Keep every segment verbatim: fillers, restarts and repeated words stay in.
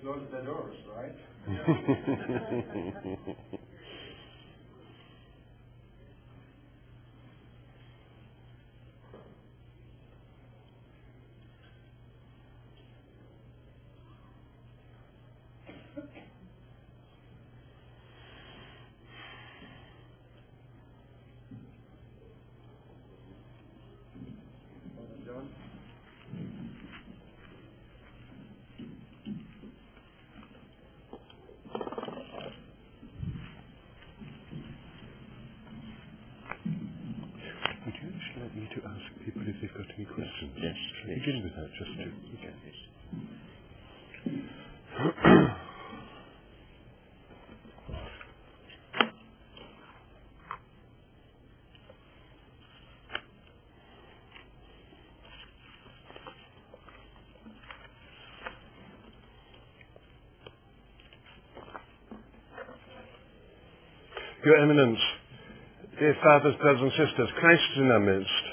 close the doors, right? Would you just like me to ask people if they've got any questions? Yes, please. Begin with that, just to... Okay. Your Eminence, dear fathers, brothers and sisters, Christ is in our midst.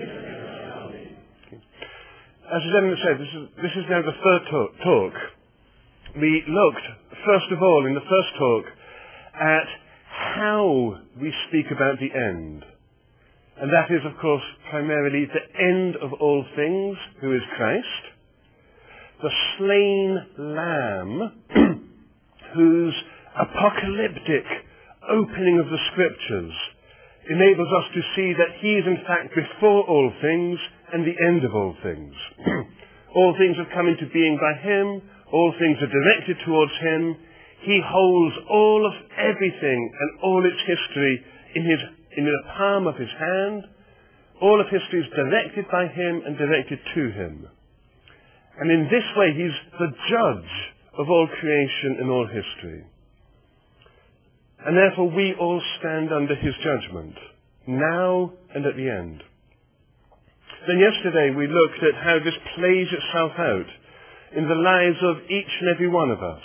As His Eminence said, this is, this is now the third talk, talk. We looked, first of all, in the first talk, at how we speak about the end. And that is, of course, primarily the end of all things, who is Christ, the slain Lamb, whose apocalyptic opening of the Scriptures enables us to see that He is in fact before all things and the end of all things. All things have come into being by Him. All things are directed towards Him. He holds all of everything and all its history in His in the palm of His hand. All of history is directed by Him and directed to Him. And in this way, He's the judge of all creation and all history. And therefore, we all stand under His judgment, now and at the end. Then yesterday, we looked at how this plays itself out in the lives of each and every one of us.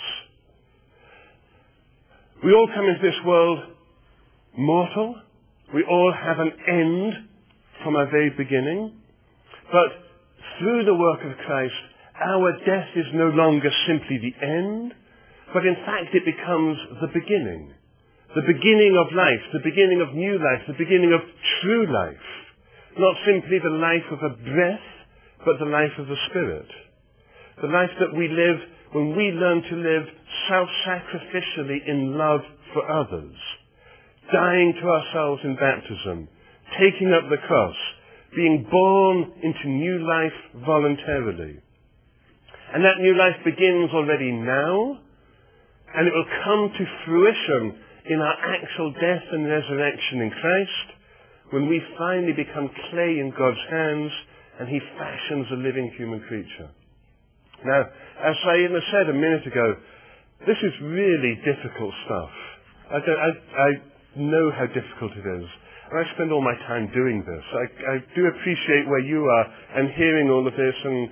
We all come into this world mortal. We all have an end from our very beginning. But through the work of Christ, our death is no longer simply the end, but in fact it becomes the beginning. The beginning of life, the beginning of new life, the beginning of true life. Not simply the life of a breath, but the life of the Spirit. The life that we live when we learn to live self-sacrificially in love for others. Dying to ourselves in baptism. Taking up the cross. Being born into new life voluntarily. And that new life begins already now. And it will come to fruition in our actual death and resurrection in Christ, when we finally become clay in God's hands and He fashions a living human creature. Now, as I even said a minute ago, this is really difficult stuff. I, don't, I, I know how difficult it is. And I spend all my time doing this. I, I do appreciate where you are and hearing all of this and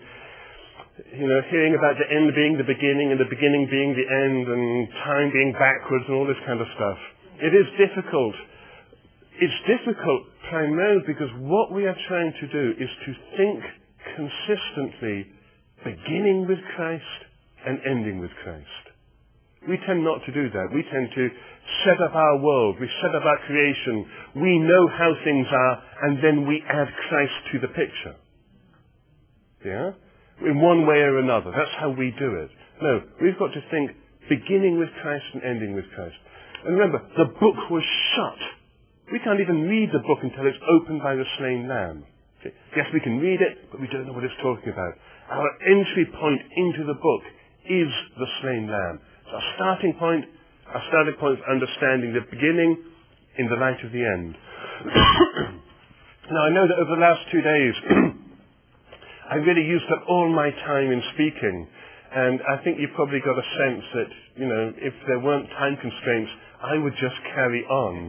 you know, hearing about the end being the beginning and the beginning being the end and time being backwards and all this kind of stuff. It is difficult. It's difficult primarily because what we are trying to do is to think consistently, beginning with Christ and ending with Christ. We tend not to do that. We tend to set up our world. We set up our creation. We know how things are, and then we add Christ to the picture. Yeah? In one way or another. That's how we do it. No, we've got to think beginning with Christ and ending with Christ. And remember, the book was shut. We can't even read the book until it's opened by the slain Lamb. Okay? Yes, we can read it, but we don't know what it's talking about. Our entry point into the book is the slain Lamb. It's our starting point. Our starting point is understanding the beginning in the light of the end. Now, I know that over the last two days, I really used up all my time in speaking, and I think you probably got a sense that, you know, if there weren't time constraints, I would just carry on.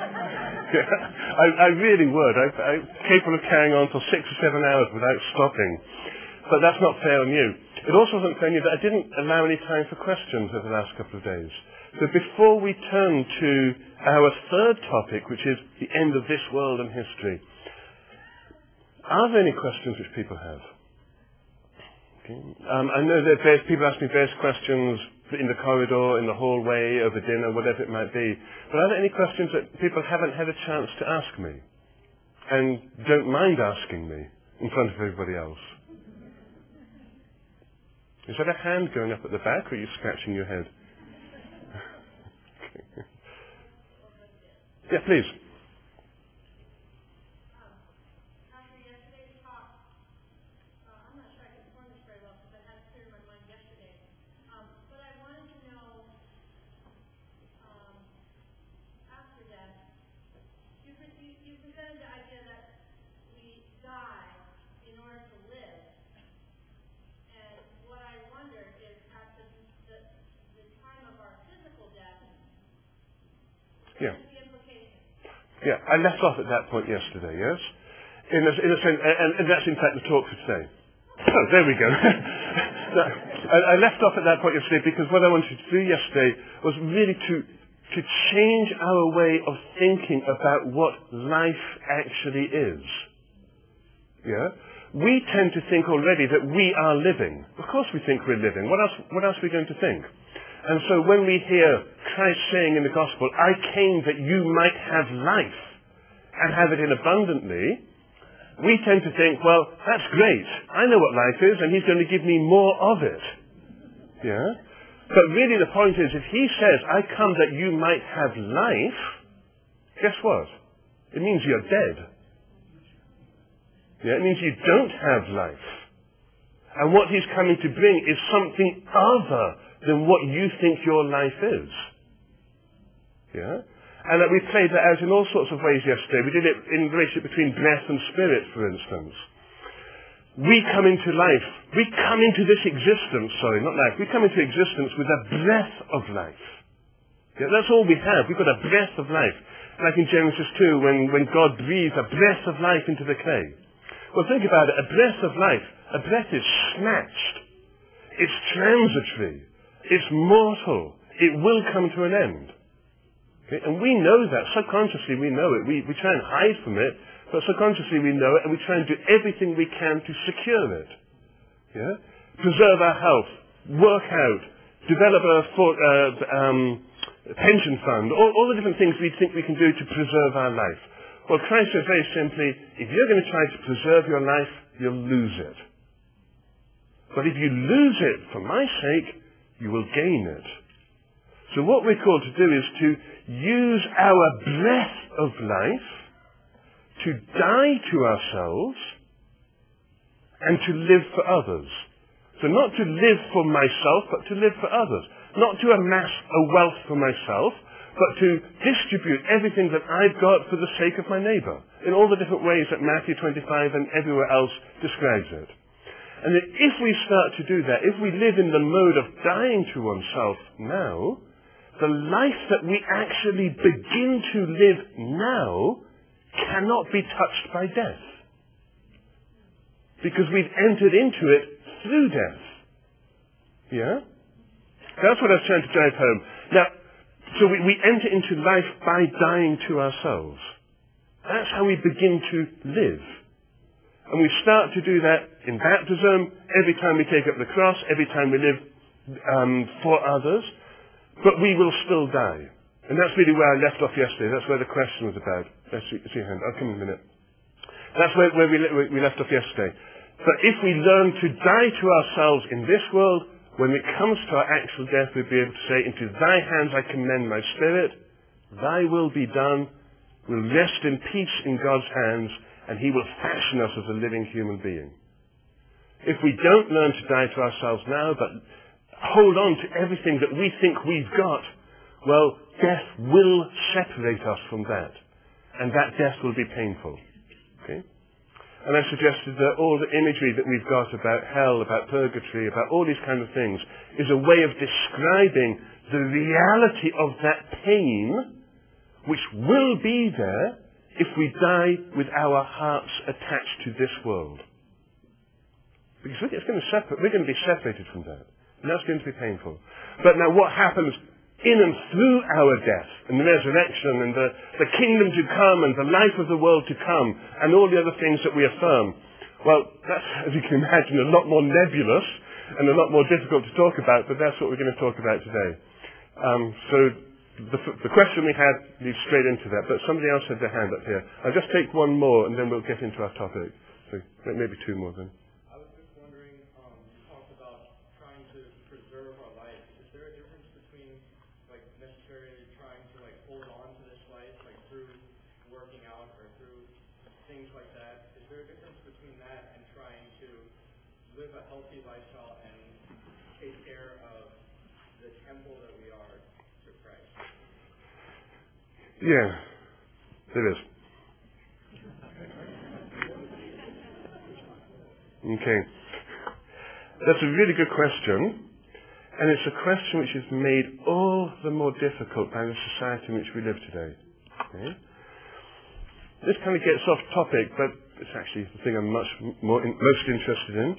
I, I really would. I, I'm capable of carrying on for six or seven hours without stopping. But that's not fair on you. It also wasn't fair on you that I didn't allow any time for questions over the last couple of days. So before we turn to our third topic, which is the end of this world and history, are there any questions which people have? Okay. Um, I know that various people ask me various questions in the corridor, in the hallway, over dinner, whatever it might be. But are there any questions that people haven't had a chance to ask me and don't mind asking me in front of everybody else? Is that a hand going up at the back, or are you scratching your head? Okay. Yeah, please. Yeah. Yeah, I left off at that point yesterday, yes? In a, in a sense, and, and that's in fact the talk for today. Oh, there we go. No, I, I left off at that point yesterday because what I wanted to do yesterday was really to, to change our way of thinking about what life actually is. Yeah? We tend to think already that we are living. Of course we think we're living. What else, what else are we going to think? And so when we hear Christ saying in the gospel, I came that you might have life and have it in abundantly, we tend to think, well, that's great. I know what life is and he's going to give me more of it. Yeah? But really the point is, if he says, I come that you might have life, guess what? It means you're dead. Yeah, it means you don't have life. And what he's coming to bring is something other than what you think your life is. Yeah? And that we played that out in all sorts of ways yesterday. We did it in relationship between breath and spirit, for instance. We come into life, we come into this existence, sorry, not life, we come into existence with a breath of life. Yeah, that's all we have. We've got a breath of life. Like in Genesis two, when, when God breathed a breath of life into the clay. Well, think about it. A breath of life, a breath is snatched. It's transitory. It's mortal. It will come to an end. Okay? And we know that. Subconsciously we know it. We, we try and hide from it, but subconsciously we know it, and we try and do everything we can to secure it. Yeah? Preserve our health, work out, develop a for, uh, um, pension fund, all, all the different things we think we can do to preserve our life. Well, Christ says very simply, if you're going to try to preserve your life, you'll lose it. But if you lose it for my sake, you will gain it. So what we're called to do is to use our breath of life to die to ourselves and to live for others. So not to live for myself, but to live for others. Not to amass a wealth for myself, but to distribute everything that I've got for the sake of my neighbour, in all the different ways that Matthew twenty-five and everywhere else describes it. And that if we start to do that, if we live in the mode of dying to oneself now, the life that we actually begin to live now cannot be touched by death. Because we've entered into it through death. Yeah? That's what I was trying to drive home. Now, so we, we enter into life by dying to ourselves. That's how we begin to live. And we start to do that in baptism, every time we take up the cross, every time we live um, for others. But we will still die. And that's really where I left off yesterday. That's where the question was about. Let's see, see your hand. I'll come in a minute. That's where, where we, we left off yesterday. But if we learn to die to ourselves in this world, when it comes to our actual death, we'll be able to say, into thy hands I commend my spirit. Thy will be done. We'll rest in peace in God's hands, and he will fashion us as a living human being. If we don't learn to die to ourselves now, but hold on to everything that we think we've got, well, death will separate us from that. And that death will be painful. Okay? And I suggested that all the imagery that we've got about hell, about purgatory, about all these kind of things, is a way of describing the reality of that pain which will be there if we die with our hearts attached to this world. Because it's going to separate, we're going to be separated from that. And that's going to be painful. But now what happens in and through our death and the resurrection and the, the kingdom to come and the life of the world to come and all the other things that we affirm, Well, that's, as you can imagine, a lot more nebulous and a lot more difficult to talk about, but that's what we're going to talk about today. Um, so the, the question we had leads straight into that, but somebody else had their hand up here. I'll just take one more and then we'll get into our topic. So maybe two more then. I was just wondering, um, you talked about trying to preserve our life. Is there a difference between like necessarily trying to like hold on to this life, like through working out or through things like that? Is there a difference between that and trying to live a healthy lifestyle and take care of the temple that we are to Christ? Yeah, there is. Okay. That's a really good question, and it's a question which is made all the more difficult by the society in which we live today. Okay? This kind of gets off topic, but it's actually the thing I'm much more in, most interested in.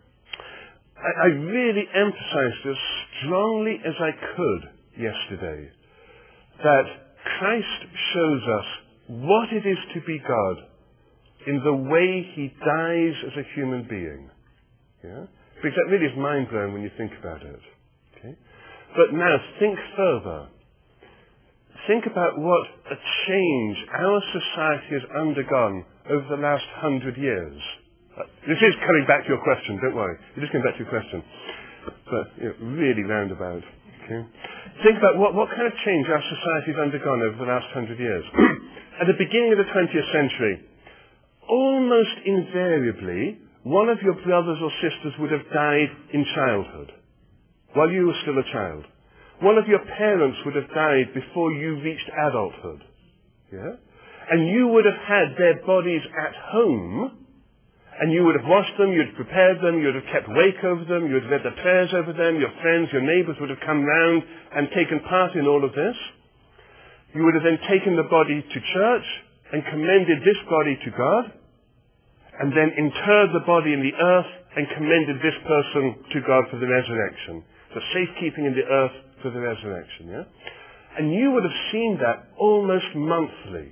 I, I really emphasized as strongly as I could yesterday that Christ shows us what it is to be God in the way he dies as a human being. Yeah? Because that really is mind-blowing when you think about it. Okay? But now think further. Think about what a change our society has undergone over the last hundred years. Uh, this is coming back to your question, don't worry. It is coming back to your question. But you know, really roundabout. Okay? Think about what, what kind of change our society has undergone over the last hundred years. At the beginning of the twentieth century, almost invariably, one of your brothers or sisters would have died in childhood, while you were still a child. One of your parents would have died before you reached adulthood. Yeah? And you would have had their bodies at home, and you would have washed them, you'd have prepared them, you would have kept wake over them, you would have read the prayers over them, your friends, your neighbours would have come round and taken part in all of this. You would have then taken the body to church and commended this body to God, and then interred the body in the earth and commended this person to God for the resurrection. So safekeeping in the earth for the resurrection, yeah? And you would have seen that almost monthly.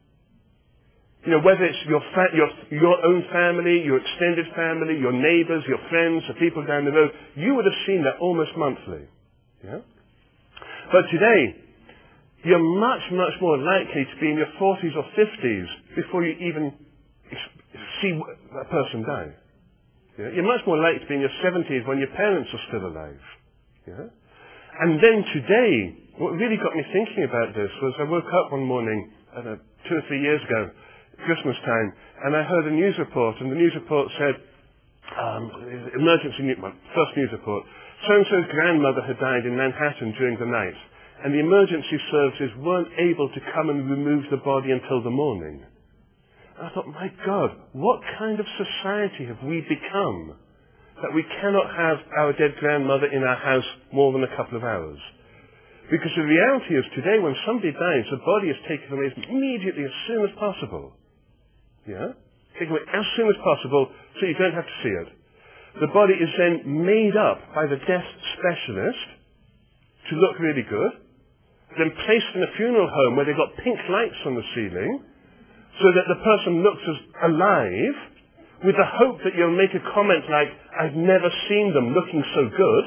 You know, whether it's your, fa- your, your own family, your extended family, your neighbours, your friends, the people down the road, you would have seen that almost monthly. Yeah? But today, you're much, much more likely to be in your forties or fifties before you even see a person die. Yeah? You're much more likely to be in your seventies when your parents are still alive. Yeah? And then today, what really got me thinking about this was I woke up one morning, I don't know, two or three years ago, Christmas time, and I heard a news report, and the news report said, um, emergency news, well, first news report, so-and-so's grandmother had died in Manhattan during the night, and the emergency services weren't able to come and remove the body until the morning. And I thought, my God, what kind of society have we become that we cannot have our dead grandmother in our house more than a couple of hours? Because the reality is today when somebody dies, the body is taken away immediately as soon as possible. Yeah? Taken away as soon as possible so you don't have to see it. The body is then made up by the death specialist to look really good, then placed in a funeral home where they've got pink lights on the ceiling so that the person looks as alive, with the hope that you'll make a comment like, I've never seen them looking so good.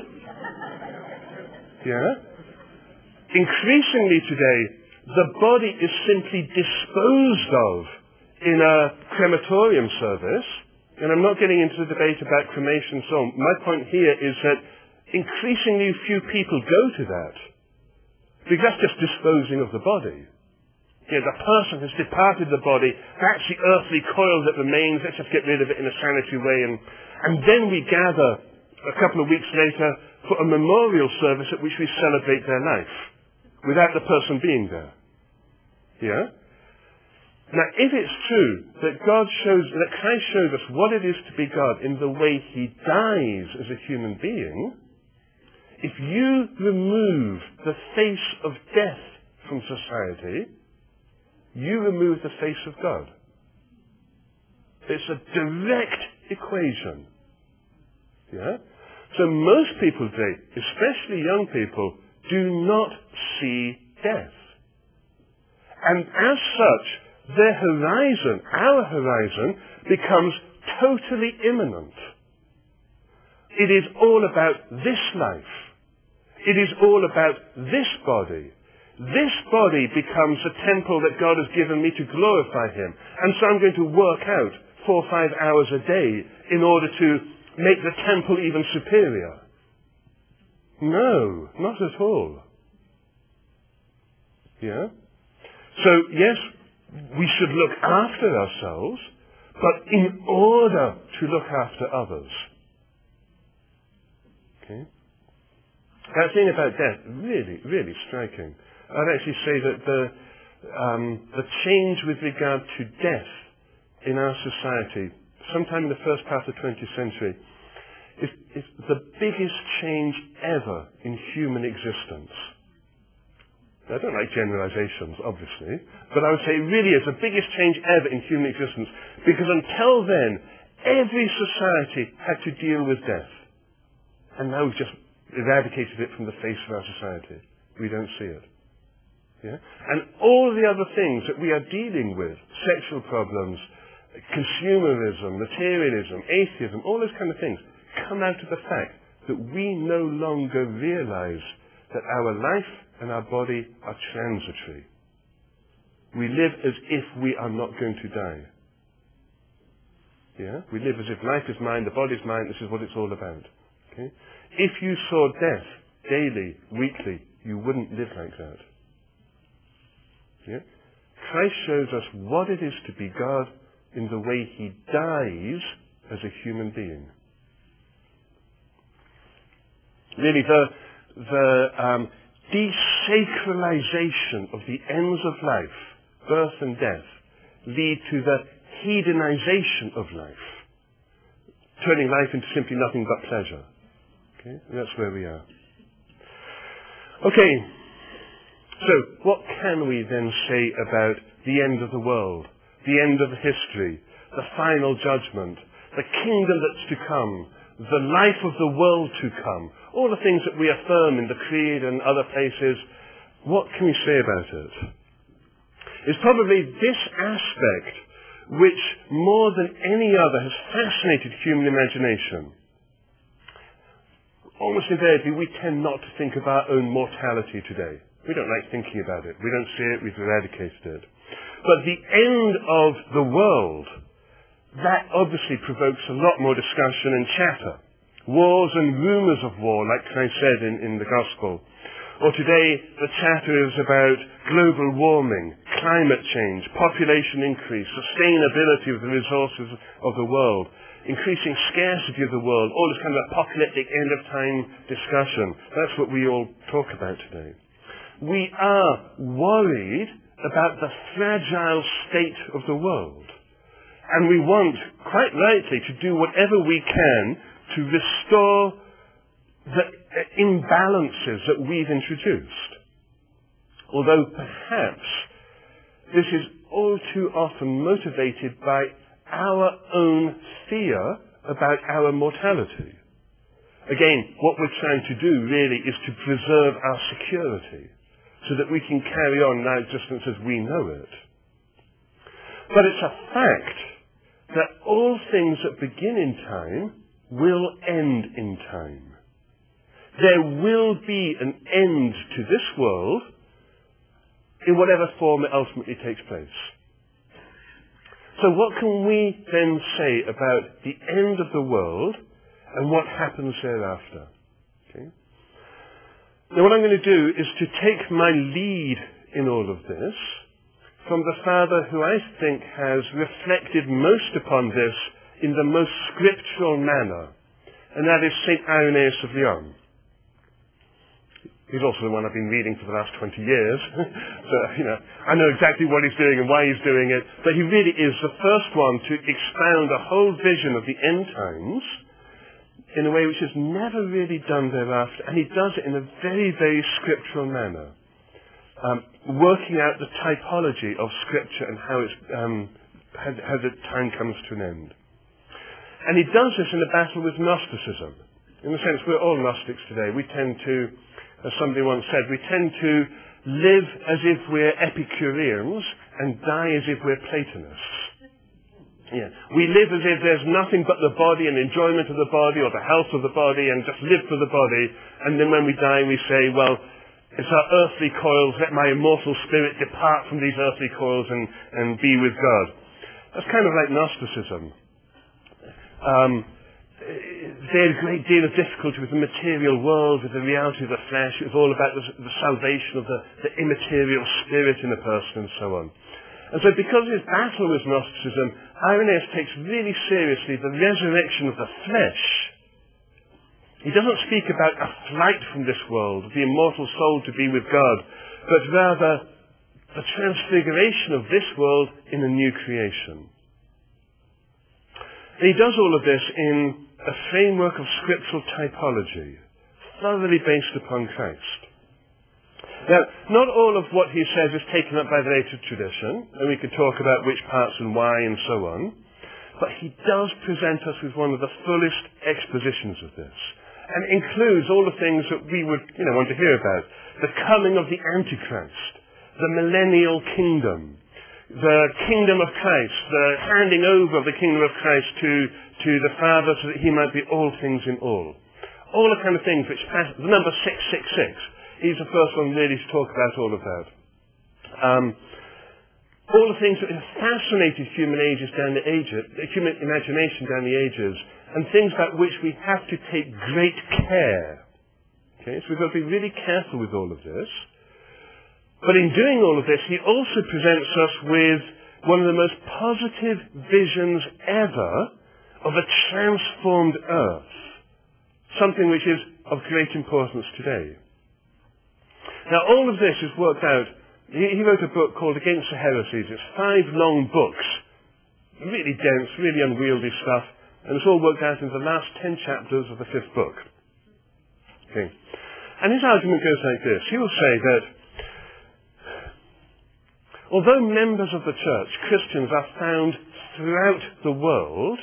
Yeah? Increasingly today, the body is simply disposed of in a crematorium service, and I'm not getting into the debate about cremation and so on. My point here is that increasingly few people go to that, because that's just disposing of the body. Yeah, the person has departed the body, that's the earthly coil that remains, let's just get rid of it in a sanitary way, and, and then we gather a couple of weeks later for a memorial service at which we celebrate their life, without the person being there. Yeah? Now, if it's true that God shows, that Christ shows us what it is to be God in the way he dies as a human being, if you remove the face of death from society, you remove the face of God. It's a direct equation. Yeah? So most people today, especially young people, do not see death. And as such, their horizon, our horizon, becomes totally imminent. It is all about this life. It is all about this body. This body becomes a temple that God has given me to glorify Him. And so I'm going to work out four or five hours a day in order to make the temple even superior. No, not at all. Yeah? So, yes, we should look after ourselves, but in order to look after others. Okay? That thing about death, really, really striking. I'd actually say that the, um, the change with regard to death in our society, sometime in the first part of the twentieth century, is, is the biggest change ever in human existence. I don't like generalizations, obviously, but I would say it really is the biggest change ever in human existence, because until then, every society had to deal with death. And now we've just eradicated it from the face of our society. We don't see it. Yeah? And all the other things that we are dealing with, sexual problems, consumerism, materialism, atheism, all those kind of things, come out of the fact that we no longer realize that our life and our body are transitory. We live as if we are not going to die. Yeah? We live as if life is mine, the body is mine, this is what it's all about. Okay? If you saw death daily, weekly, you wouldn't live like that. Yeah? Christ shows us what it is to be God in the way He dies as a human being. Really, the, the um, desacralization of the ends of life, birth and death, lead to the hedonization of life, turning life into simply nothing but pleasure. Okay? And that's where we are. Okay. So, what can we then say about the end of the world, the end of history, the final judgment, the kingdom that's to come, the life of the world to come, all the things that we affirm in the Creed and other places? What can we say about it? It's probably this aspect which, more than any other, has fascinated human imagination. Almost invariably, we tend not to think of our own mortality today. We don't like thinking about it. We don't see it. We've eradicated it. But the end of the world, that obviously provokes a lot more discussion and chatter. Wars and rumors of war, like Christ said in, in the Gospel. Or today, the chatter is about global warming, climate change, population increase, sustainability of the resources of the world, increasing scarcity of the world, all this kind of apocalyptic end-of-time discussion. That's what we all talk about today. We are worried about the fragile state of the world. And we want, quite rightly, to do whatever we can to restore the imbalances that we've introduced. Although perhaps this is all too often motivated by our own fear about our mortality. Again, what we're trying to do really is to preserve our security so that we can carry on our existence as we know it. But it's a fact that all things that begin in time will end in time. There will be an end to this world in whatever form it ultimately takes place. So what can we then say about the end of the world and what happens thereafter? Okay. Now what I'm going to do is to take my lead in all of this from the father who I think has reflected most upon this in the most scriptural manner, and that is Saint Irenaeus of Lyon. He's also the one I've been reading for the last twenty years. So, you know, I know exactly what he's doing and why he's doing it. But he really is the first one to expound a whole vision of the end times in a way which is never really done thereafter. And he does it in a very, very scriptural manner. Um, working out the typology of Scripture and how it's, um, how, how the time comes to an end. And he does this in a battle with Gnosticism. In a sense, we're all Gnostics today. We tend to, as somebody once said, we tend to live as if we're Epicureans and die as if we're Platonists. Yeah. We live as if there's nothing but the body and enjoyment of the body or the health of the body and just live for the body. And then when we die we say, well, it's our earthly coils, let my immortal spirit depart from these earthly coils and, and be with God. That's kind of like Gnosticism. Um, they had a great deal of difficulty with the material world, with the reality of the flesh. It was all about the, the salvation of the, the immaterial spirit in a person and so on. And so because of his battle with Gnosticism, Irenaeus takes really seriously the resurrection of the flesh. He doesn't speak about a flight from this world, the immortal soul to be with God, but rather the transfiguration of this world in a new creation. And he does all of this in a framework of scriptural typology, thoroughly based upon Christ. Now, not all of what he says is taken up by the later tradition, and we could talk about which parts and why and so on, but he does present us with one of the fullest expositions of this, and includes all the things that we would, you know, want to hear about. The coming of the Antichrist, the millennial kingdom, the kingdom of Christ, the handing over of the kingdom of Christ to, to the Father so that he might be all things in all. All the kind of things which pass, the number six six six, he's the first one really to talk about all of that. Um, all the things that have fascinated human ages down the ages, human imagination down the ages, and things about which we have to take great care. Okay, so we've got to be really careful with all of this. But in doing all of this, he also presents us with one of the most positive visions ever of a transformed earth. Something which is of great importance today. Now, all of this is worked out. He, he wrote a book called Against the Heresies. It's five long books. Really dense, really unwieldy stuff. And it's all worked out in the last ten chapters of the fifth book. Okay. And his argument goes like this. He will say that although members of the church, Christians, are found throughout the world,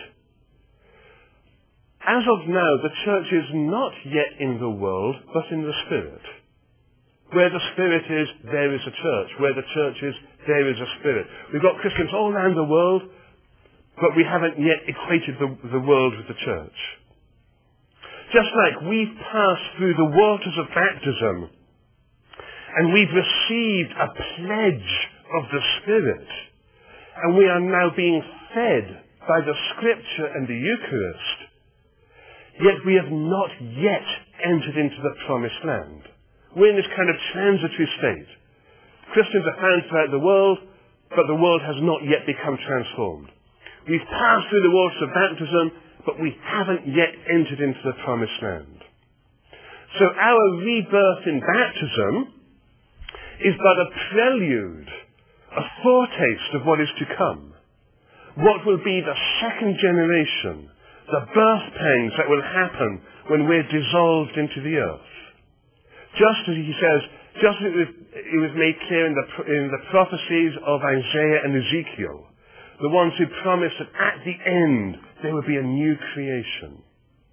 as of now, the church is not yet in the world, but in the Spirit. Where the Spirit is, there is a church. Where the church is, there is a Spirit. We've got Christians all around the world, but we haven't yet equated the, the world with the church. Just like we've passed through the waters of baptism, and we've received a pledge of the Spirit, and we are now being fed by the Scripture and the Eucharist, yet we have not yet entered into the promised land. We're in this kind of transitory state. Christians are found throughout the world, but the world has not yet become transformed. We've passed through the waters of baptism, but we haven't yet entered into the promised land. So our rebirth in baptism is but a prelude, a foretaste of what is to come. What will be the second generation, the birth pangs that will happen when we're dissolved into the earth. Just as he says, just as it was, it was made clear in the, in the prophecies of Isaiah and Ezekiel, the ones who promised that at the end there would be a new creation.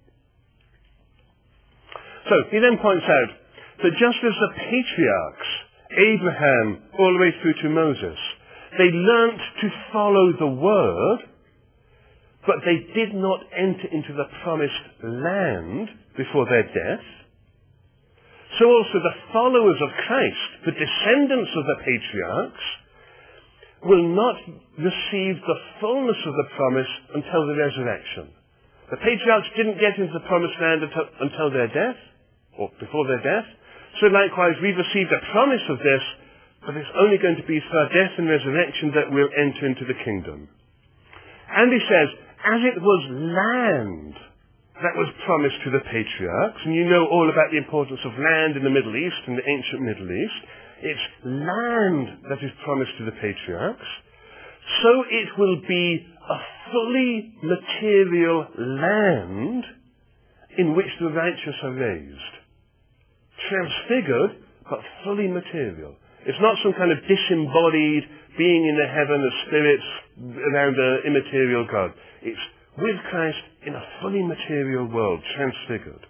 So he then points out that just as the patriarchs, Abraham all the way through to Moses, they learnt to follow the word, but they did not enter into the promised land before their death, so also the followers of Christ, the descendants of the patriarchs, will not receive the fullness of the promise until the resurrection. The patriarchs didn't get into the promised land until, until their death, or before their death. So likewise, we've received a promise of this, but it's only going to be through our death and resurrection that we'll enter into the kingdom. And he says, as it was land that was promised to the patriarchs, and you know all about the importance of land in the Middle East, in the ancient Middle East, it's land that is promised to the patriarchs, so it will be a fully material land in which the righteous are raised. Transfigured, but fully material. It's not some kind of disembodied being in the heaven of spirits around an immaterial God. It's with Christ in a fully material world, transfigured.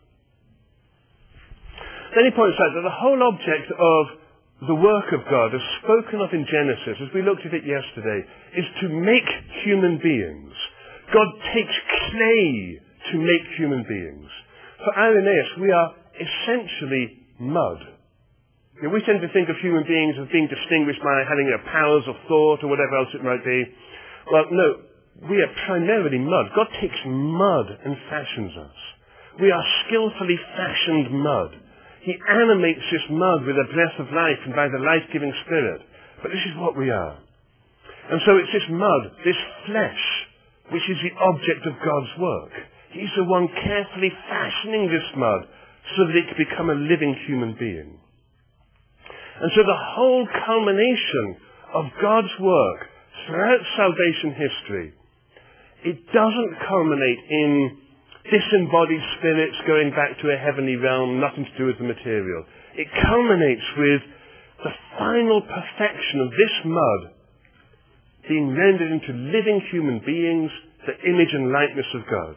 Then he points out that the whole object of the work of God, as spoken of in Genesis, as we looked at it yesterday, is to make human beings. God takes clay to make human beings. For Irenaeus, we are essentially mud. You know, we tend to think of human beings as being distinguished by having their powers of thought or whatever else it might be. Well, no, we are primarily mud. God takes mud and fashions us. We are skillfully fashioned mud. He animates this mud with the breath of life and by the life-giving Spirit. But this is what we are. And so it's this mud, this flesh, which is the object of God's work. He's the one carefully fashioning this mud so that it can become a living human being. And so the whole culmination of God's work throughout salvation history, it doesn't culminate in disembodied spirits going back to a heavenly realm, nothing to do with the material. It culminates with the final perfection of this mud being rendered into living human beings, the image and likeness of God.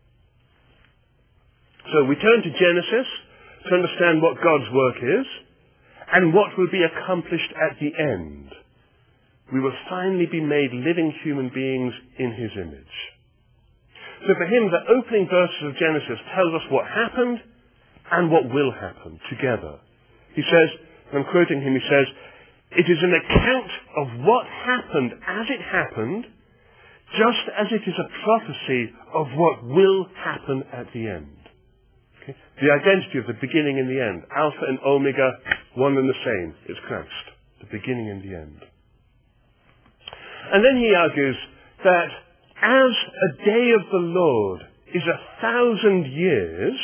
So we turn to Genesis to understand what God's work is and what will be accomplished at the end. We will finally be made living human beings in his image. So for him, the opening verses of Genesis tells us what happened and what will happen together. He says, I'm quoting him, he says, it is an account of what happened as it happened, just as it is a prophecy of what will happen at the end. Okay? The identity of the beginning and the end. Alpha and Omega, one and the same. It's Christ. The beginning and the end. And then he argues that as a day of the Lord is a thousand years,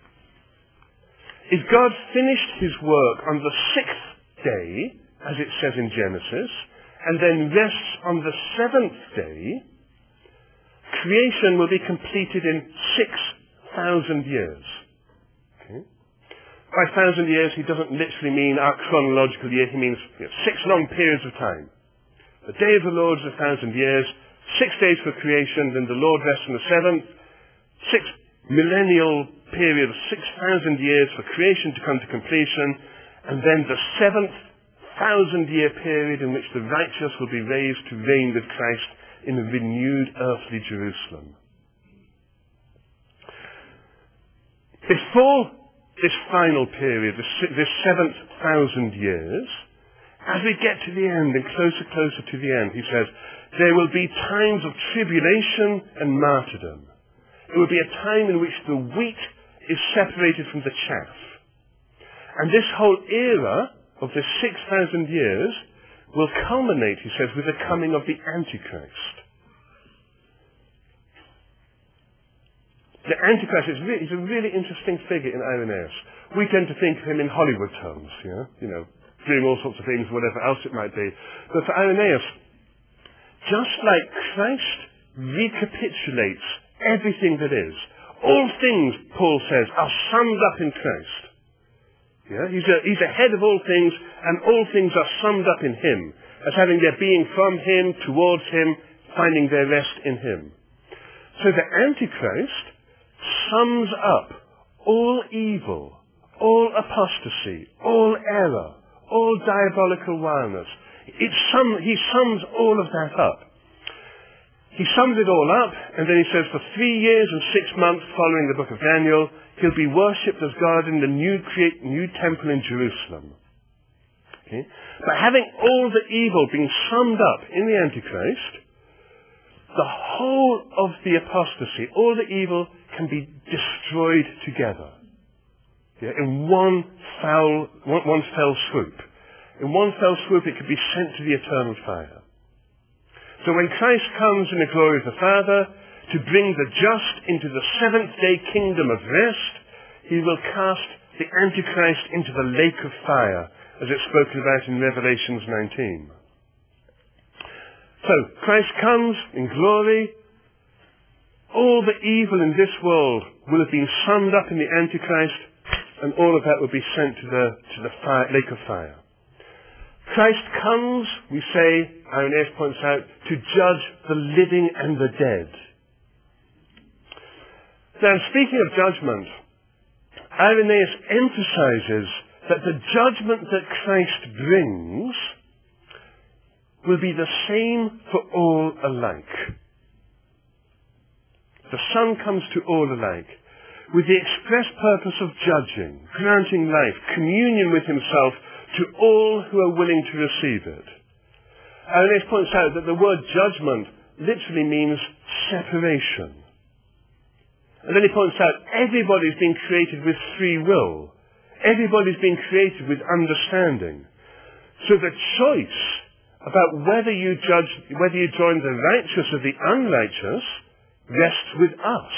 if God finished his work on the sixth day, as it says in Genesis, and then rests on the seventh day, creation will be completed in six thousand years. Okay? By thousand years, he doesn't literally mean our chronological year. He means you know, six long periods of time. The day of the Lord is a thousand years, six days for creation, then the Lord rests on the seventh, six millennial period of six thousand years for creation to come to completion, and then the seventh thousand-year period in which the righteous will be raised to reign with Christ in a renewed earthly Jerusalem. Before this final period, this, this seventh thousand years, as we get to the end and closer, closer to the end, he says, there will be times of tribulation and martyrdom. It will be a time in which the wheat is separated from the chaff. And this whole era of the six thousand years will culminate, he says, with the coming of the Antichrist. The Antichrist is really, he's a really interesting figure in Irenaeus. We tend to think of him in Hollywood terms, you know, you know, doing all sorts of things, whatever else it might be. But for Irenaeus, just like Christ recapitulates everything that is, all things, Paul says, are summed up in Christ. Yeah? He's, a, he's ahead of all things, and all things are summed up in him, as having their being from him, towards him, finding their rest in him. So the Antichrist sums up all evil, all apostasy, all error, all diabolical wildness. It sum, he sums all of that up. He sums it all up, and then he says, for three years and six months following the book of Daniel, he'll be worshipped as God in the new, create, new temple in Jerusalem. Okay? But having all the evil being summed up in the Antichrist, the whole of the apostasy, all the evil, can be destroyed together. Yeah? In one foul, one, one fell swoop. In one fell swoop, it can be sent to the eternal fire. So when Christ comes in the glory of the Father to bring the just into the seventh-day kingdom of rest, he will cast the Antichrist into the lake of fire, as it's spoken about in Revelations nineteen. So Christ comes in glory. All the evil in this world will have been summed up in the Antichrist, and all of that will be sent to the, to the fire, lake of fire. Christ comes, we say, Irenaeus points out, to judge the living and the dead. Now, speaking of judgment, Irenaeus emphasizes that the judgment that Christ brings will be the same for all alike. the Son comes to all alike with the express purpose of judging, granting life, communion with himself to all who are willing to receive it. Irenaeus points out that the word judgment literally means separation. And then he points out everybody's been created with free will. Everybody's been created with understanding. So the choice about whether you judge, whether you join the righteous or the unrighteous rests with us.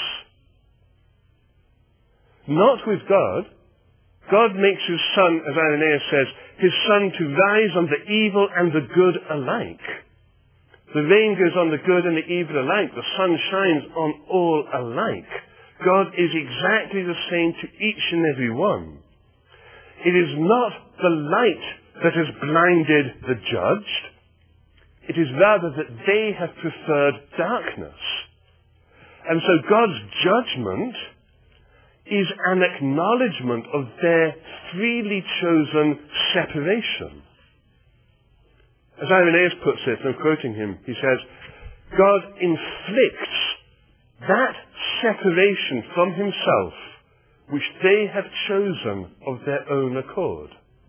Not with God. God makes his Son, as Irenaeus says, his Son to rise on the evil and the good alike. The rain goes on the good and the evil alike. The sun shines on all alike. God is exactly the same to each and every one. It is not the light that has blinded the judged. It is rather that they have preferred darkness. And so God's judgment is an acknowledgement of their freely chosen separation. As Irenaeus puts it, and I'm quoting him, he says, God inflicts that separation from himself which they have chosen of their own accord.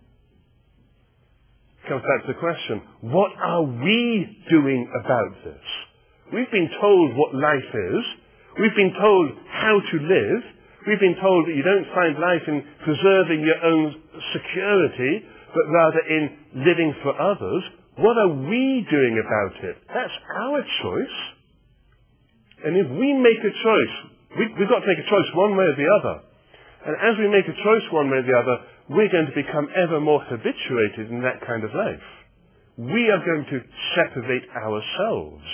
Comes back to the question, what are we doing about this? We've been told what life is. We've been told how to live. We've been told that you don't find life in preserving your own security, but rather in living for others. What are we doing about it? That's our choice. And if we make a choice, we, we've got to make a choice one way or the other. And as we make a choice one way or the other, we're going to become ever more habituated in that kind of life. We are going to separate ourselves.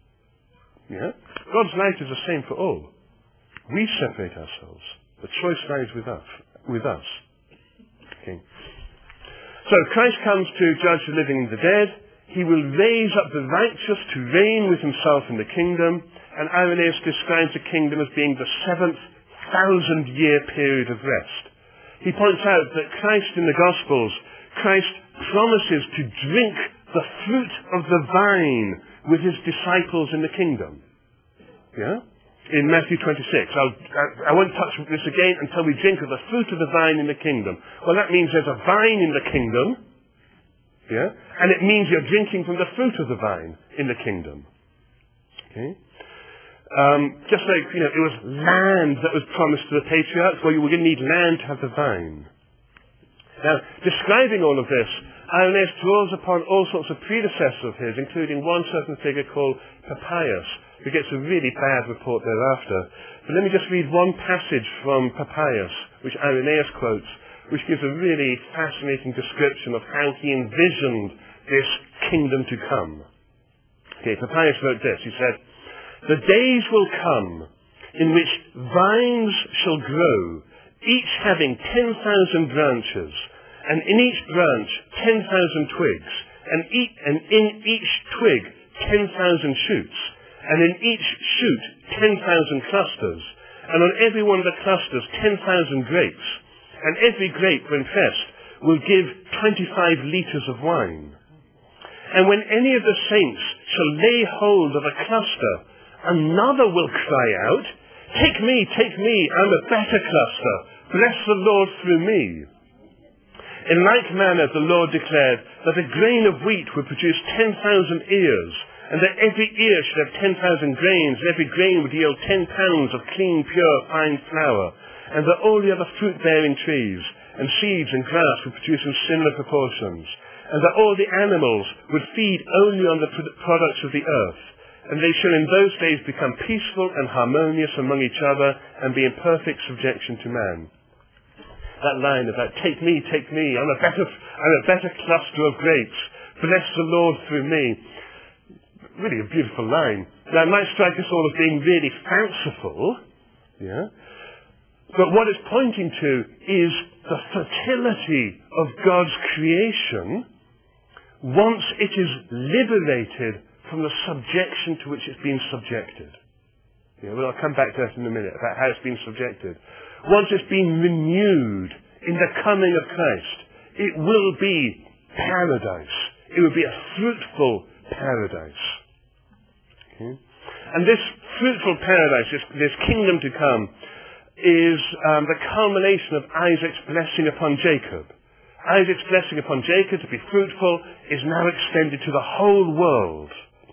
Yeah? God's light is the same for all. We separate ourselves. The choice lies with us. With us. Okay. So Christ comes to judge the living and the dead. He will raise up the righteous to reign with himself in the kingdom. And Irenaeus describes the kingdom as being the seventh thousand year period of rest. He points out that Christ in the Gospels, Christ promises to drink the fruit of the vine with his disciples in the kingdom. Yeah? In Matthew twenty-six. I'll, I, I won't touch this again until we drink of the fruit of the vine in the kingdom. Well, that means there's a vine in the kingdom. Yeah? And it means you're drinking from the fruit of the vine in the kingdom. Okay? Um, just like, you know, it was land that was promised to the patriarchs. Well, you were going to need land to have the vine. Now, describing all of this, Irenaeus draws upon all sorts of predecessors of his, including one certain figure called Papias, who gets a really bad report thereafter. But let me just read one passage from Papias, which Irenaeus quotes, which gives a really fascinating description of how he envisioned this kingdom to come. Okay, Papias wrote this. He said, "The days will come in which vines shall grow, each having ten thousand branches, and in each branch ten thousand twigs, and, each, and in each twig ten thousand shoots, and in each shoot ten thousand clusters, and on every one of the clusters ten thousand grapes, and every grape, when pressed, will give twenty-five litres of wine. And when any of the saints shall lay hold of a cluster, another will cry out, 'Take me, take me, I'm a better cluster. Bless the Lord through me.' In like manner the Lord declared that a grain of wheat would produce ten thousand ears, and that every ear should have ten thousand grains, and every grain would yield ten pounds of clean, pure, fine flour, and that all the other fruit-bearing trees, and seeds and grass would produce in similar proportions, and that all the animals would feed only on the products of the earth, and they shall in those days become peaceful and harmonious among each other, and be in perfect subjection to man." That line about, "Take me, take me, I'm a better, I'm a better cluster of grapes, bless the Lord through me." Really a beautiful line. Now it might strike us all as being really fanciful, yeah? But what it's pointing to is the fertility of God's creation once it is liberated from the subjection to which it's been subjected. Yeah, well, I'll come back to that in a minute, about how it's been subjected. Once it's been renewed in the coming of Christ, it will be paradise. It will be a fruitful paradise. Okay? And this fruitful paradise, this, this kingdom to come, is um, the culmination of Isaac's blessing upon Jacob. Isaac's blessing upon Jacob to be fruitful is now extended to the whole world.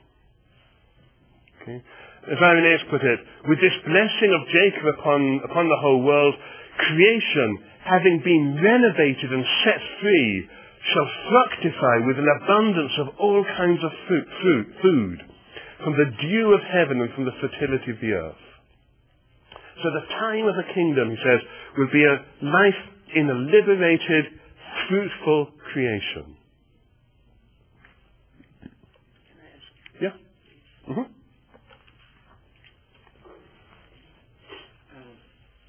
Okay. As Irenaeus put it, with this blessing of Jacob upon, upon the whole world, creation, having been renovated and set free, shall fructify with an abundance of all kinds of fruit, fruit, food, from the dew of heaven and from the fertility of the earth. So the time of the kingdom, he says, will be a life in a liberated, fruitful creation. Can I ask? Yeah. Mm-hmm. Um,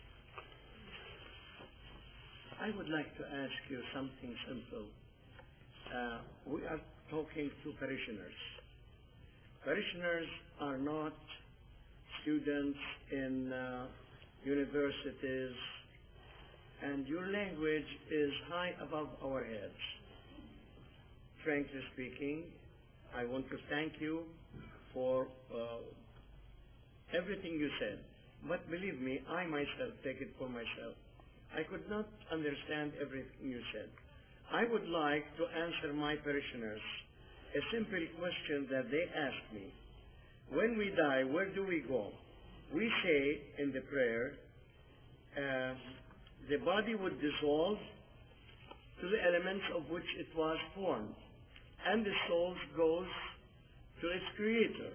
I would like to ask you something simple. Uh, we are talking to parishioners. Parishioners are not students in uh, universities, and your language is high above our heads. Frankly speaking, I want to thank you for uh, everything you said. But believe me, I myself take it for myself. I could not understand everything you said. I would like to answer my parishioners a simple question that they asked me. When we die, where do we go? We say in the prayer, uh, the body would dissolve to the elements of which it was formed, and the soul goes to its creator.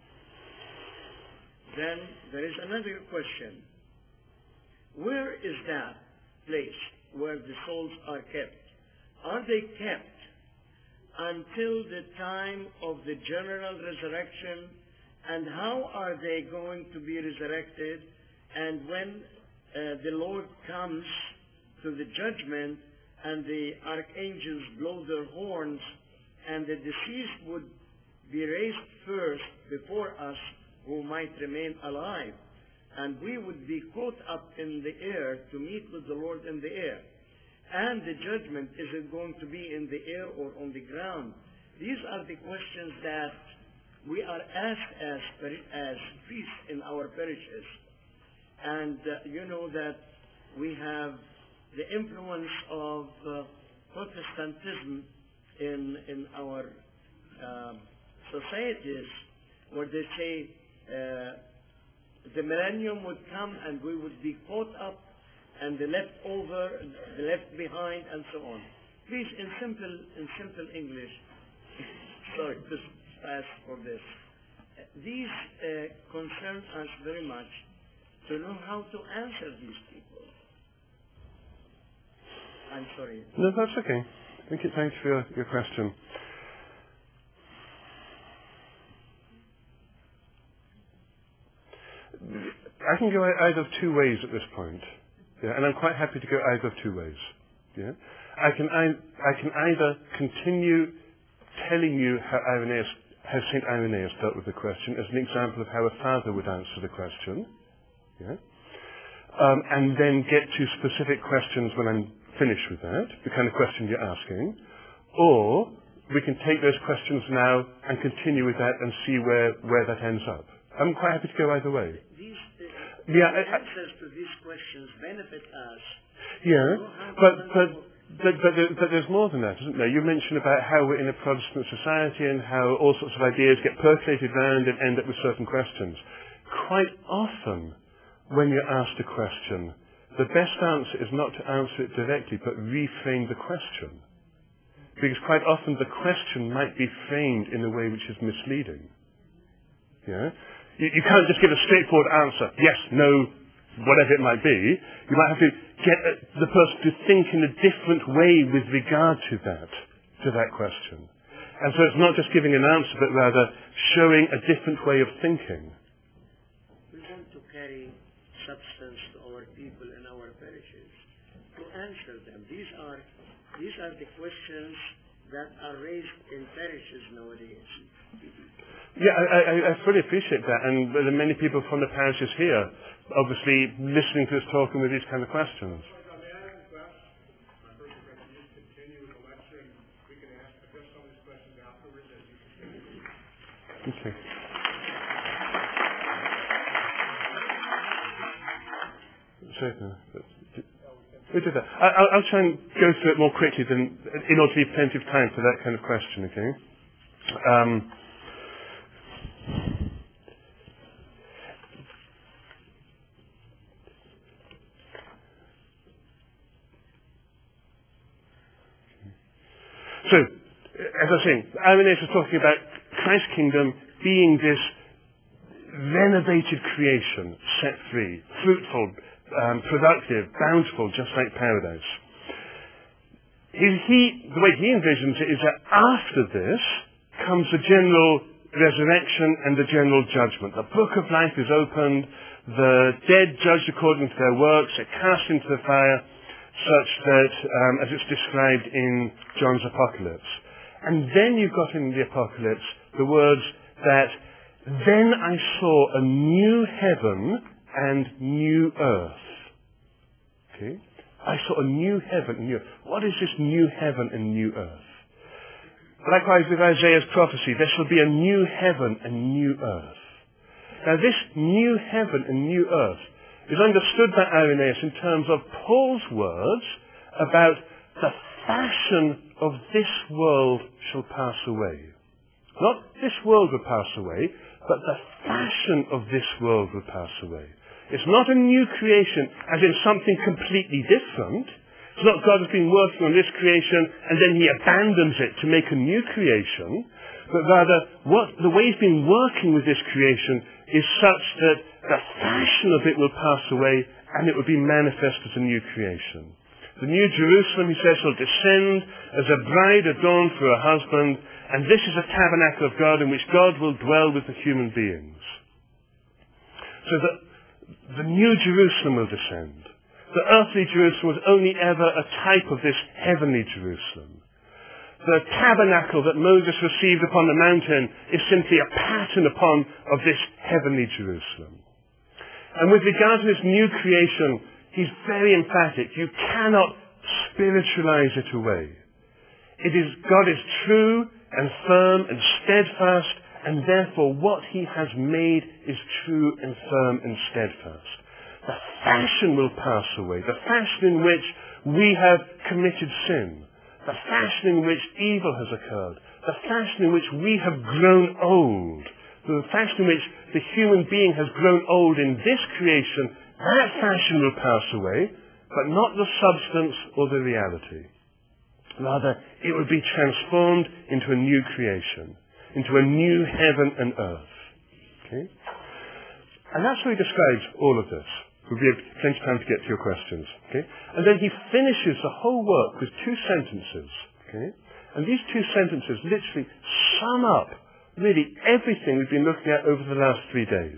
Then there is another question. Where is that place where the souls are kept? Are they kept until the time of the general resurrection? And how are they going to be resurrected? And when uh, the Lord comes to the judgment and the archangels blow their horns and the deceased would be raised first before us who might remain alive, and we would be caught up in the air to meet with the Lord in the air. And the judgment, is it going to be in the air or on the ground? These are the questions that we are asked as, as priests in our parishes. And uh, you know that we have the influence of uh, Protestantism in, in our uh, societies, where they say uh, the millennium would come and we would be caught up and the left over, the left behind, and so on. Please, in simple, in simple English, sorry, just ask for this. Uh, these uh, concern us very much to know how to answer these people. I'm sorry. No, that's okay. Thank you. Thanks for your, your question. I can go either of two ways at this point. Yeah, and I'm quite happy to go either of two ways. Yeah, I can I, I can either continue telling you how Irenaeus, how Saint Irenaeus dealt with the question as an example of how a father would answer the question. Yeah, um, and then get to specific questions when I'm finished with that, the kind of question you're asking, or we can take those questions now and continue with that and see where, where that ends up. I'm quite happy to go either way. These, uh, Yeah, the I, I, answers to these questions benefit us. yeah, Know how but to but handle- but but, there, but there's more than that, isn't there? You mentioned about how we're in a Protestant society and how all sorts of ideas get percolated round and end up with certain questions. Quite often, when you're asked a question, the best answer is not to answer it directly, but reframe the question. Because quite often the question might be framed in a way which is misleading. Yeah? You, you can't just give a straightforward answer, yes, no, whatever it might be. You might have to get uh, the person to think in a different way with regard to that, to that question. And so it's not just giving an answer, but rather showing a different way of thinking. We want to carry substance to our people in our parishes to answer them. These are these are the questions that are raised in parishes nowadays. Yeah, I, I, I fully appreciate that, and there are many people from the parishes here, obviously listening to us talking with these kind of questions. Okay. second. We did that. I, I'll, I'll try and go through it more quickly than, in order to leave plenty of time for that kind of question, okay? Um, so, as I was saying, Irenaeus was talking about Christ's kingdom being this renovated creation, set free, fruitful, um, productive, bountiful, just like paradise. He, he, the way he envisions it is that after this comes the general resurrection and the general judgment. The book of life is opened, the dead judged according to their works, are cast into the fire, such that, um, as it's described in John's Apocalypse. And then you've got in the Apocalypse the words that, then I saw a new heaven and new earth. Okay? I saw a new heaven and new earth. What is this new heaven and new earth? Likewise with Isaiah's prophecy, there shall be a new heaven and new earth. Now this new heaven and new earth is understood by Irenaeus in terms of Paul's words about the fashion of this world shall pass away. Not this world will pass away, but the fashion of this world will pass away. It's not a new creation as in something completely different. It's not God has been working on this creation and then he abandons it to make a new creation, but rather what the way he's been working with this creation is such that the fashion of it will pass away and it will be manifest as a new creation. The new Jerusalem, he says, will descend as a bride adorned for her husband, and this is a tabernacle of God in which God will dwell with the human beings. So that the new Jerusalem will descend. The earthly Jerusalem was only ever a type of this heavenly Jerusalem. The tabernacle that Moses received upon the mountain is simply a pattern upon of this heavenly Jerusalem. And with regard to this new creation, he's very emphatic. You cannot spiritualize it away. It is, God is true and firm and steadfast, and therefore what he has made is true and firm and steadfast. The fashion will pass away, the fashion in which we have committed sin, the fashion in which evil has occurred, the fashion in which we have grown old, the fashion in which the human being has grown old in this creation, that fashion will pass away, but not the substance or the reality. Rather, it will be transformed into a new creation, into a new heaven and earth. Okay? And that's how he describes all of this. We'll be plenty of time to get to your questions. Okay? And then he finishes the whole work with two sentences. Okay? And these two sentences literally sum up really everything we've been looking at over the last three days.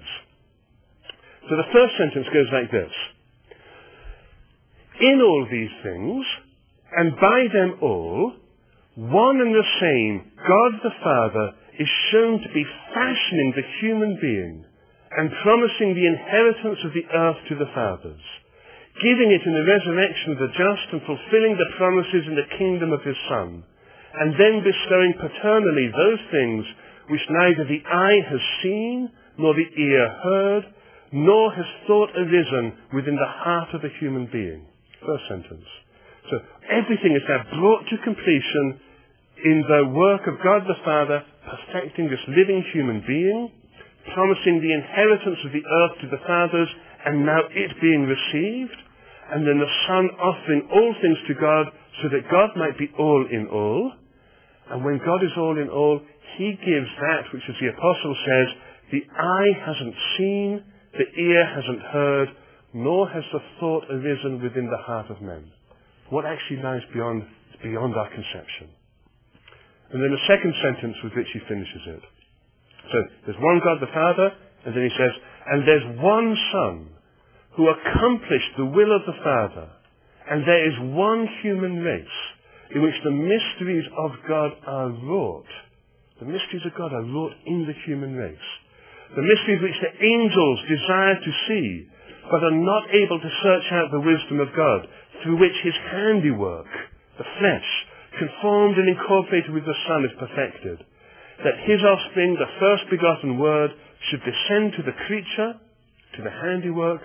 So the first sentence goes like this. In all these things, and by them all, one and the same, God the Father, is shown to be fashioning the human being and promising the inheritance of the earth to the fathers, giving it in the resurrection of the just and fulfilling the promises in the kingdom of his Son, and then bestowing paternally those things which neither the eye has seen, nor the ear heard, nor has thought arisen within the heart of a human being. First sentence. So everything is now brought to completion in the work of God the Father, perfecting this living human being, promising the inheritance of the earth to the fathers, and now it being received, and then the Son offering all things to God so that God might be all in all. And when God is all in all, he gives that which, as the Apostle says, the eye hasn't seen, the ear hasn't heard, nor has the thought arisen within the heart of men. What actually lies beyond, beyond our conception. And then the second sentence with which he finishes it. So, there's one God the Father, and then he says, and there's one Son who accomplished the will of the Father, and there is one human race in which the mysteries of God are wrought. The mysteries of God are wrought in the human race. The mysteries which the angels desire to see, but are not able to search out the wisdom of God, through which his handiwork, the flesh, conformed and incorporated with the Son, is perfected, that his offspring, the first begotten Word, should descend to the creature, to the handiwork,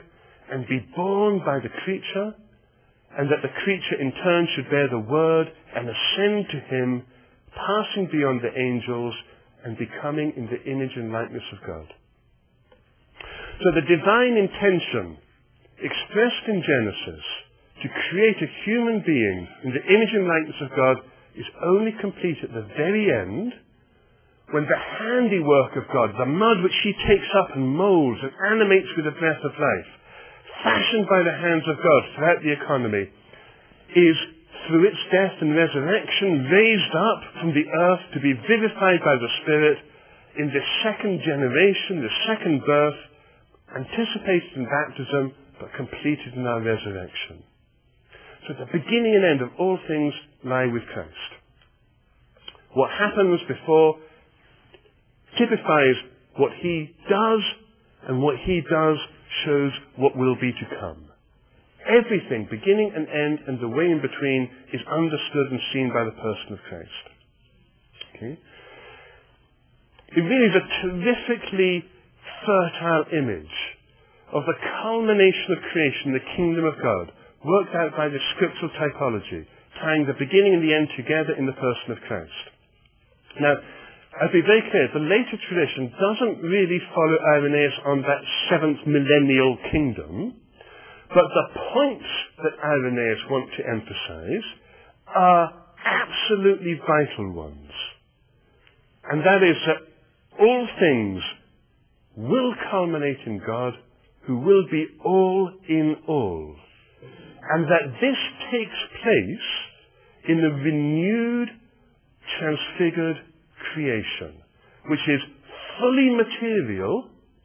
and be born by the creature, and that the creature in turn should bear the word and ascend to him, passing beyond the angels and becoming in the image and likeness of God. So the divine intention expressed in Genesis to create a human being in the image and likeness of God is only complete at the very end, when the handiwork of God, the mud which he takes up and molds and animates with the breath of life, fashioned by the hands of God throughout the economy, is through its death and resurrection raised up from the earth to be vivified by the Spirit in this second generation, the second birth, anticipated in baptism, but completed in our resurrection. So the beginning and end of all things lie with Christ. What happens before typifies what he does, and what he does shows what will be to come. Everything, beginning and end, and the way in between, is understood and seen by the person of Christ. Okay? It really is a terrifically fertile image of the culmination of creation, the kingdom of God, worked out by the scriptural typology, tying the beginning and the end together in the person of Christ. Now, I'll be very clear, the later tradition doesn't really follow Irenaeus on that seventh millennial kingdom, but the points that Irenaeus wants to emphasize are absolutely vital ones. And that is that all things will culminate in God, who will be all in all. And that this takes place in the renewed, transfigured creation, which is fully material,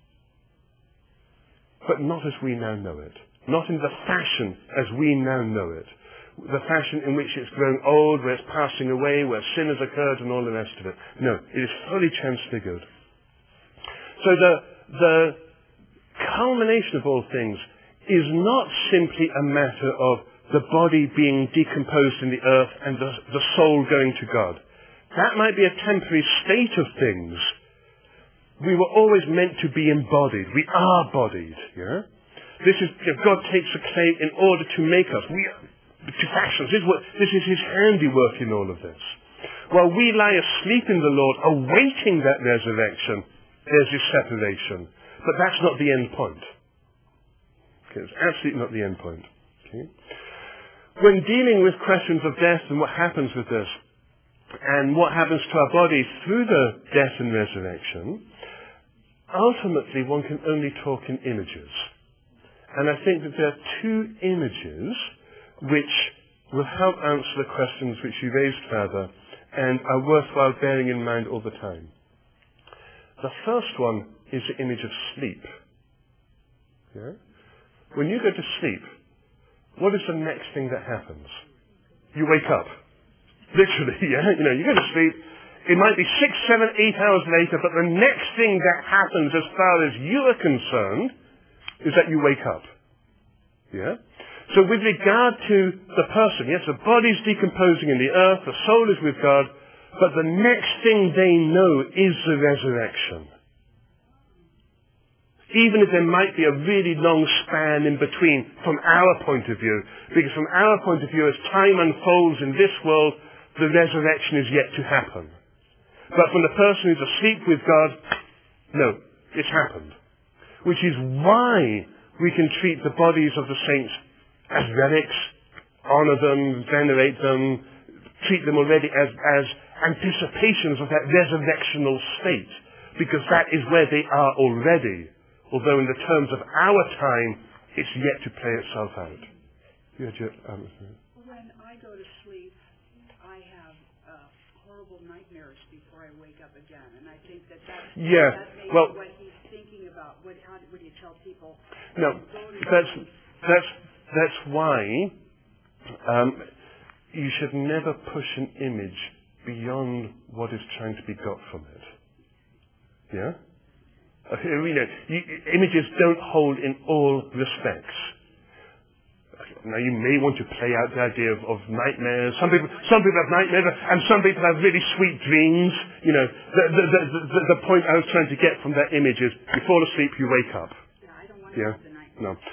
but not as we now know it. Not in the fashion as we now know it. The fashion in which it's grown old, where it's passing away, where sin has occurred and all the rest of it. No, it is fully transfigured. So the, the culmination of all things is not simply a matter of the body being decomposed in the earth and the, the soul going to God. That might be a temporary state of things. We were always meant to be embodied. We are bodied. Yeah? This is, you know, God takes a clay in order to make us. We are, to fashion. This is, what, this is his handiwork in all of this. While we lie asleep in the Lord, awaiting that resurrection, there's this separation. But that's not the end point. Okay, it's absolutely not the end point. Okay? When dealing with questions of death and what happens with this, and what happens to our bodies through the death and resurrection, ultimately one can only talk in images. And I think that there are two images which will help answer the questions which you raised further and are worthwhile bearing in mind all the time. The first one is the image of sleep. Yeah? When you go to sleep, what is the next thing that happens? You wake up. Literally, yeah? You know, you go to sleep, it might be six, seven, eight hours later, but the next thing that happens as far as you are concerned is that you wake up. Yeah? So with regard to the person, yes, the body's decomposing in the earth, the soul is with God, but the next thing they know is the resurrection. Even if there might be a really long span in between from our point of view, because from our point of view, as time unfolds in this world, the resurrection is yet to happen. But from the person who's asleep with God, no, it's happened. Which is why we can treat the bodies of the saints as relics, honor them, venerate them, treat them already as, as anticipations of that resurrectional state, because that is where they are already, although in the terms of our time, it's yet to play itself out. Yeah, um, when I go to sleep, I have uh, horrible nightmares before I wake up again, and I think that that's, yeah, that may well, be what he's thinking about. What, how would you tell people? No, that's, that's, that's why um, you should never push an image beyond what is trying to be got from it. Yeah? Okay, you know, you, images don't hold in all respects. Now you may want to play out the idea of, of nightmares. Some people, some people have nightmares, and some people have really sweet dreams. You know, the, the, the, the, the point I was trying to get from that image is, you fall asleep, you wake up. Yeah, I don't want Yeah? to have the nightmare. No.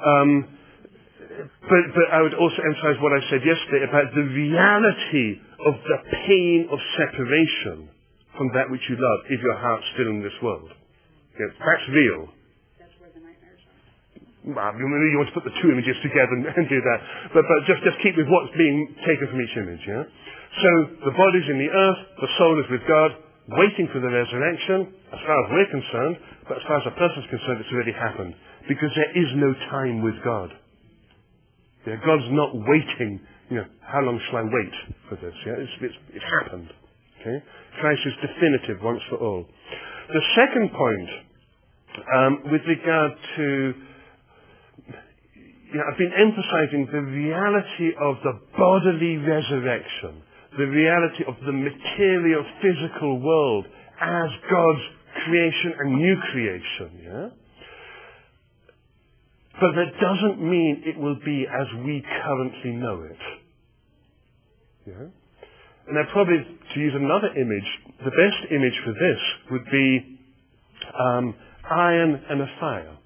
Um, but, but I would also emphasize what I said yesterday about the reality of the pain of separation from that which you love if your heart's still in this world. Yeah, that's real. That's where the nightmares are. Well, you want to put the two images together and, and do that. But, but just, just keep with what's being taken from each image, yeah? So, the body's in the earth, the soul is with God, waiting for the resurrection, as far as we're concerned, but as far as a person's concerned, it's already happened. Because there is no time with God. Yeah, God's not waiting, you know, how long shall I wait for this? Yeah, it's, it's, it's happened. Okay? Christ is definitive once for all. The second point, um, with regard to, you know, I've been emphasizing the reality of the bodily resurrection, the reality of the material, physical world as God's creation and new creation, yeah? But that doesn't mean it will be as we currently know it. Yeah? And now probably, to use another image, the best image for this would be um, iron and a fire.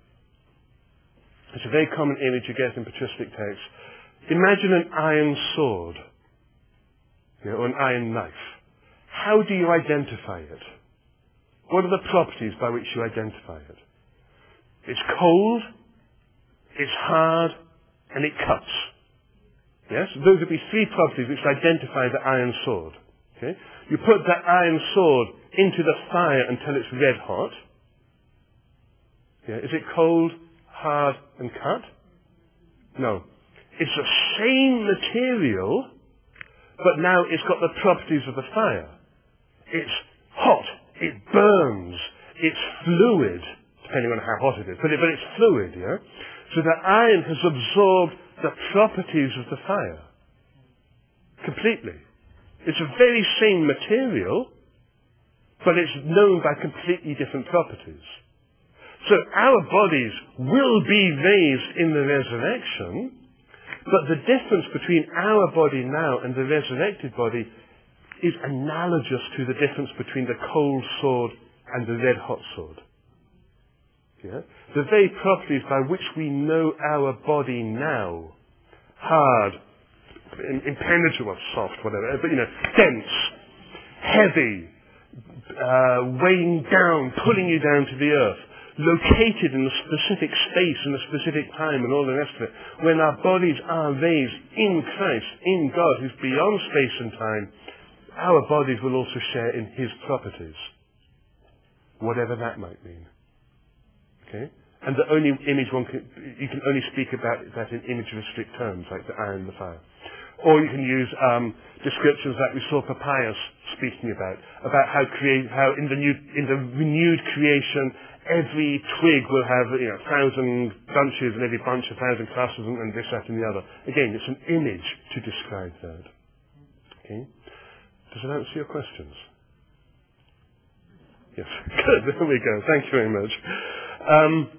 It's a very common image you get in patristic texts. Imagine an iron sword, you know, or an iron knife. How do you identify it? What are the properties by which you identify it? It's cold, it's hard, and it cuts. Yes? Those would be three properties which identify the iron sword. Okay? You put that iron sword into the fire until it's red hot. Yeah? Is it cold, hard, and cut? No. It's the same material, but now it's got the properties of the fire. It's hot, it burns, it's fluid, depending on how hot it is, but, it, but it's fluid, yeah? So the iron has absorbed the properties of the fire. Completely. It's the very same material, but it's known by completely different properties. So our bodies will be raised in the resurrection, but the difference between our body now and the resurrected body is analogous to the difference between the cold sword and the red hot sword. Yeah? The very properties by which we know our body now, hard, impenetrable, soft, whatever, but you know, dense, heavy, uh, weighing down, pulling you down to the earth, located in a specific space and a specific time and all the rest of it. When our bodies are raised in Christ, in God, who's beyond space and time, our bodies will also share in His properties, whatever that might mean. Okay? And the only image one can, you can only speak about that in imageristic terms, like the iron and the fire. Or you can use um, descriptions like we saw Papias speaking about, about how create, how in the new, in the renewed creation, every twig will have, you know, a thousand bunches, and every bunch a thousand clusters, and, and this, that, and the other. Again, it's an image to describe that. Okay? Does that answer your questions? Yes. Good. There we go. Thank you very much. Um,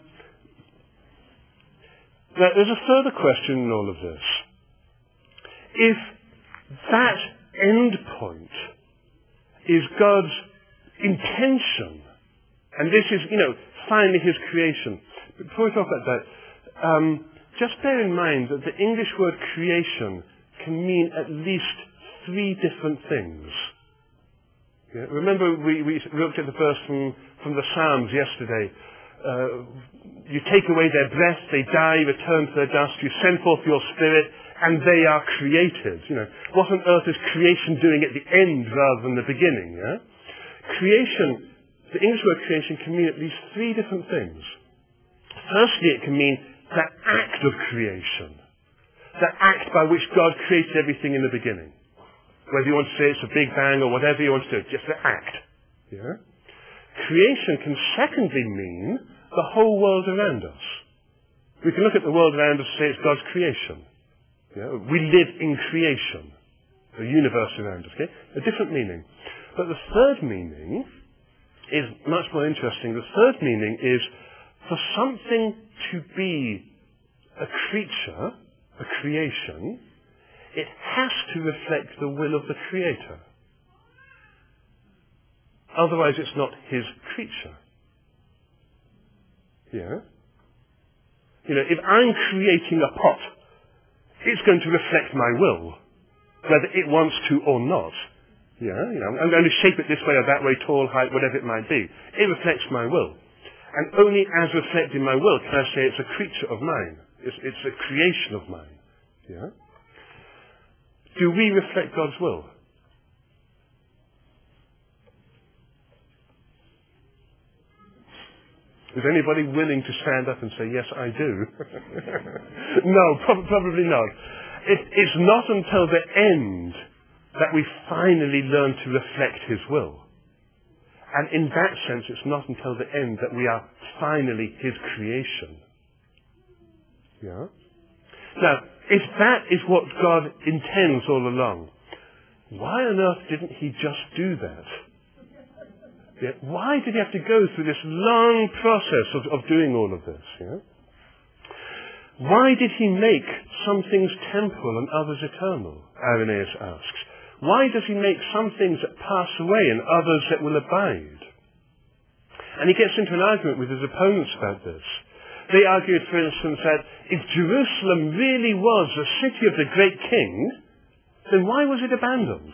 now, there's a further question in all of this. If that end point is God's intention, and this is, you know, finally His creation. But before we talk about that, um, just bear in mind that the English word creation can mean at least three different things. Yeah, remember we, we looked at the verse from, from the Psalms yesterday. Uh, you take away their breath, they die, return to their dust, you send forth your spirit, and they are created. You know, what on earth is creation doing at the end rather than the beginning? Yeah? Creation, the English word creation can mean at least three different things. Firstly, it can mean the act of creation. The act by which God created everything in the beginning. Whether you want to say it's a big bang or whatever you want to do, just the act. Yeah? Creation can secondly mean the whole world around us. We can look at the world around us and say it's God's creation. Yeah? We live in creation. The universe around us. Okay? A different meaning. But the third meaning is much more interesting. The third meaning is for something to be a creature, a creation, it has to reflect the will of the Creator. Otherwise it's not His creature. Yeah? You know, if I'm creating a pot, it's going to reflect my will, whether it wants to or not. Yeah, you know, I'm going to shape it this way or that way, tall, height, whatever it might be. It reflects my will. And only as reflecting my will can I say it's a creature of mine. It's, it's a creation of mine. Yeah? Do we reflect God's will? Is anybody willing to stand up and say, yes, I do? No, prob- probably not. It, it's not until the end that we finally learn to reflect His will. And in that sense, it's not until the end that we are finally His creation. Yeah? Now, if that is what God intends all along, why on earth didn't He just do that? Yeah? Why did He have to go through this long process of, of doing all of this? Yeah? Why did He make some things temporal and others eternal? Irenaeus asks. Why does He make some things that pass away and others that will abide? And he gets into an argument with his opponents about this. They argued, for instance, that if Jerusalem really was the city of the great king, then why was it abandoned?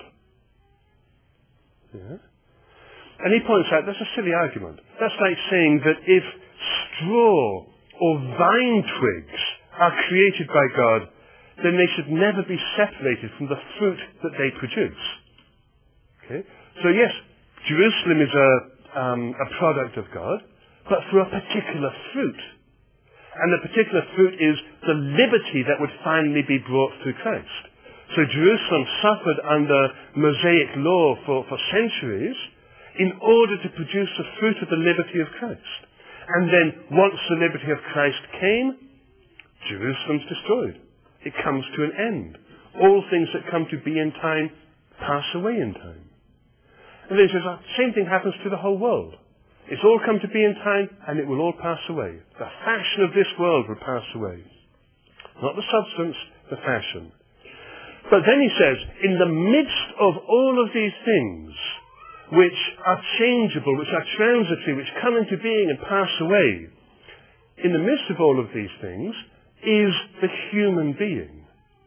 Yeah. And he points out that's a silly argument. That's like saying that if straw or vine twigs are created by God, then they should never be separated from the fruit that they produce. Okay? So yes, Jerusalem is a, um, a product of God, but for a particular fruit. And the particular fruit is the liberty that would finally be brought through Christ. So Jerusalem suffered under Mosaic law for, for centuries in order to produce the fruit of the liberty of Christ. And then once the liberty of Christ came, Jerusalem's destroyed. It comes to an end. All things that come to be in time pass away in time. And then he says, the same thing happens to the whole world. It's all come to be in time, and it will all pass away. The fashion of this world will pass away. Not the substance, the fashion. But then he says, in the midst of all of these things, which are changeable, which are transitory, which come into being and pass away, in the midst of all of these things is the human being.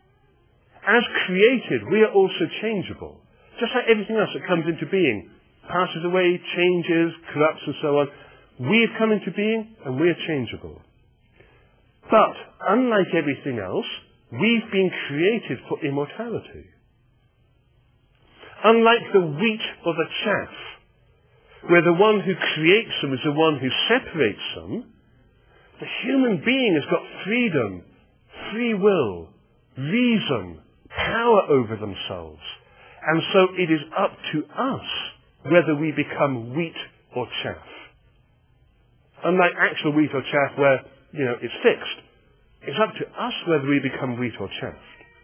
As created, we are also changeable. Just like everything else that comes into being, passes away, changes, corrupts and so on. We have come into being and we are changeable. But, unlike everything else, we've been created for immortality. Unlike the wheat or the chaff, where the one who creates them is the one who separates them, the human being has got freedom, free will, reason, power over themselves. And so it is up to us whether we become wheat or chaff. Unlike actual wheat or chaff where, you know, it's fixed. It's up to us whether we become wheat or chaff.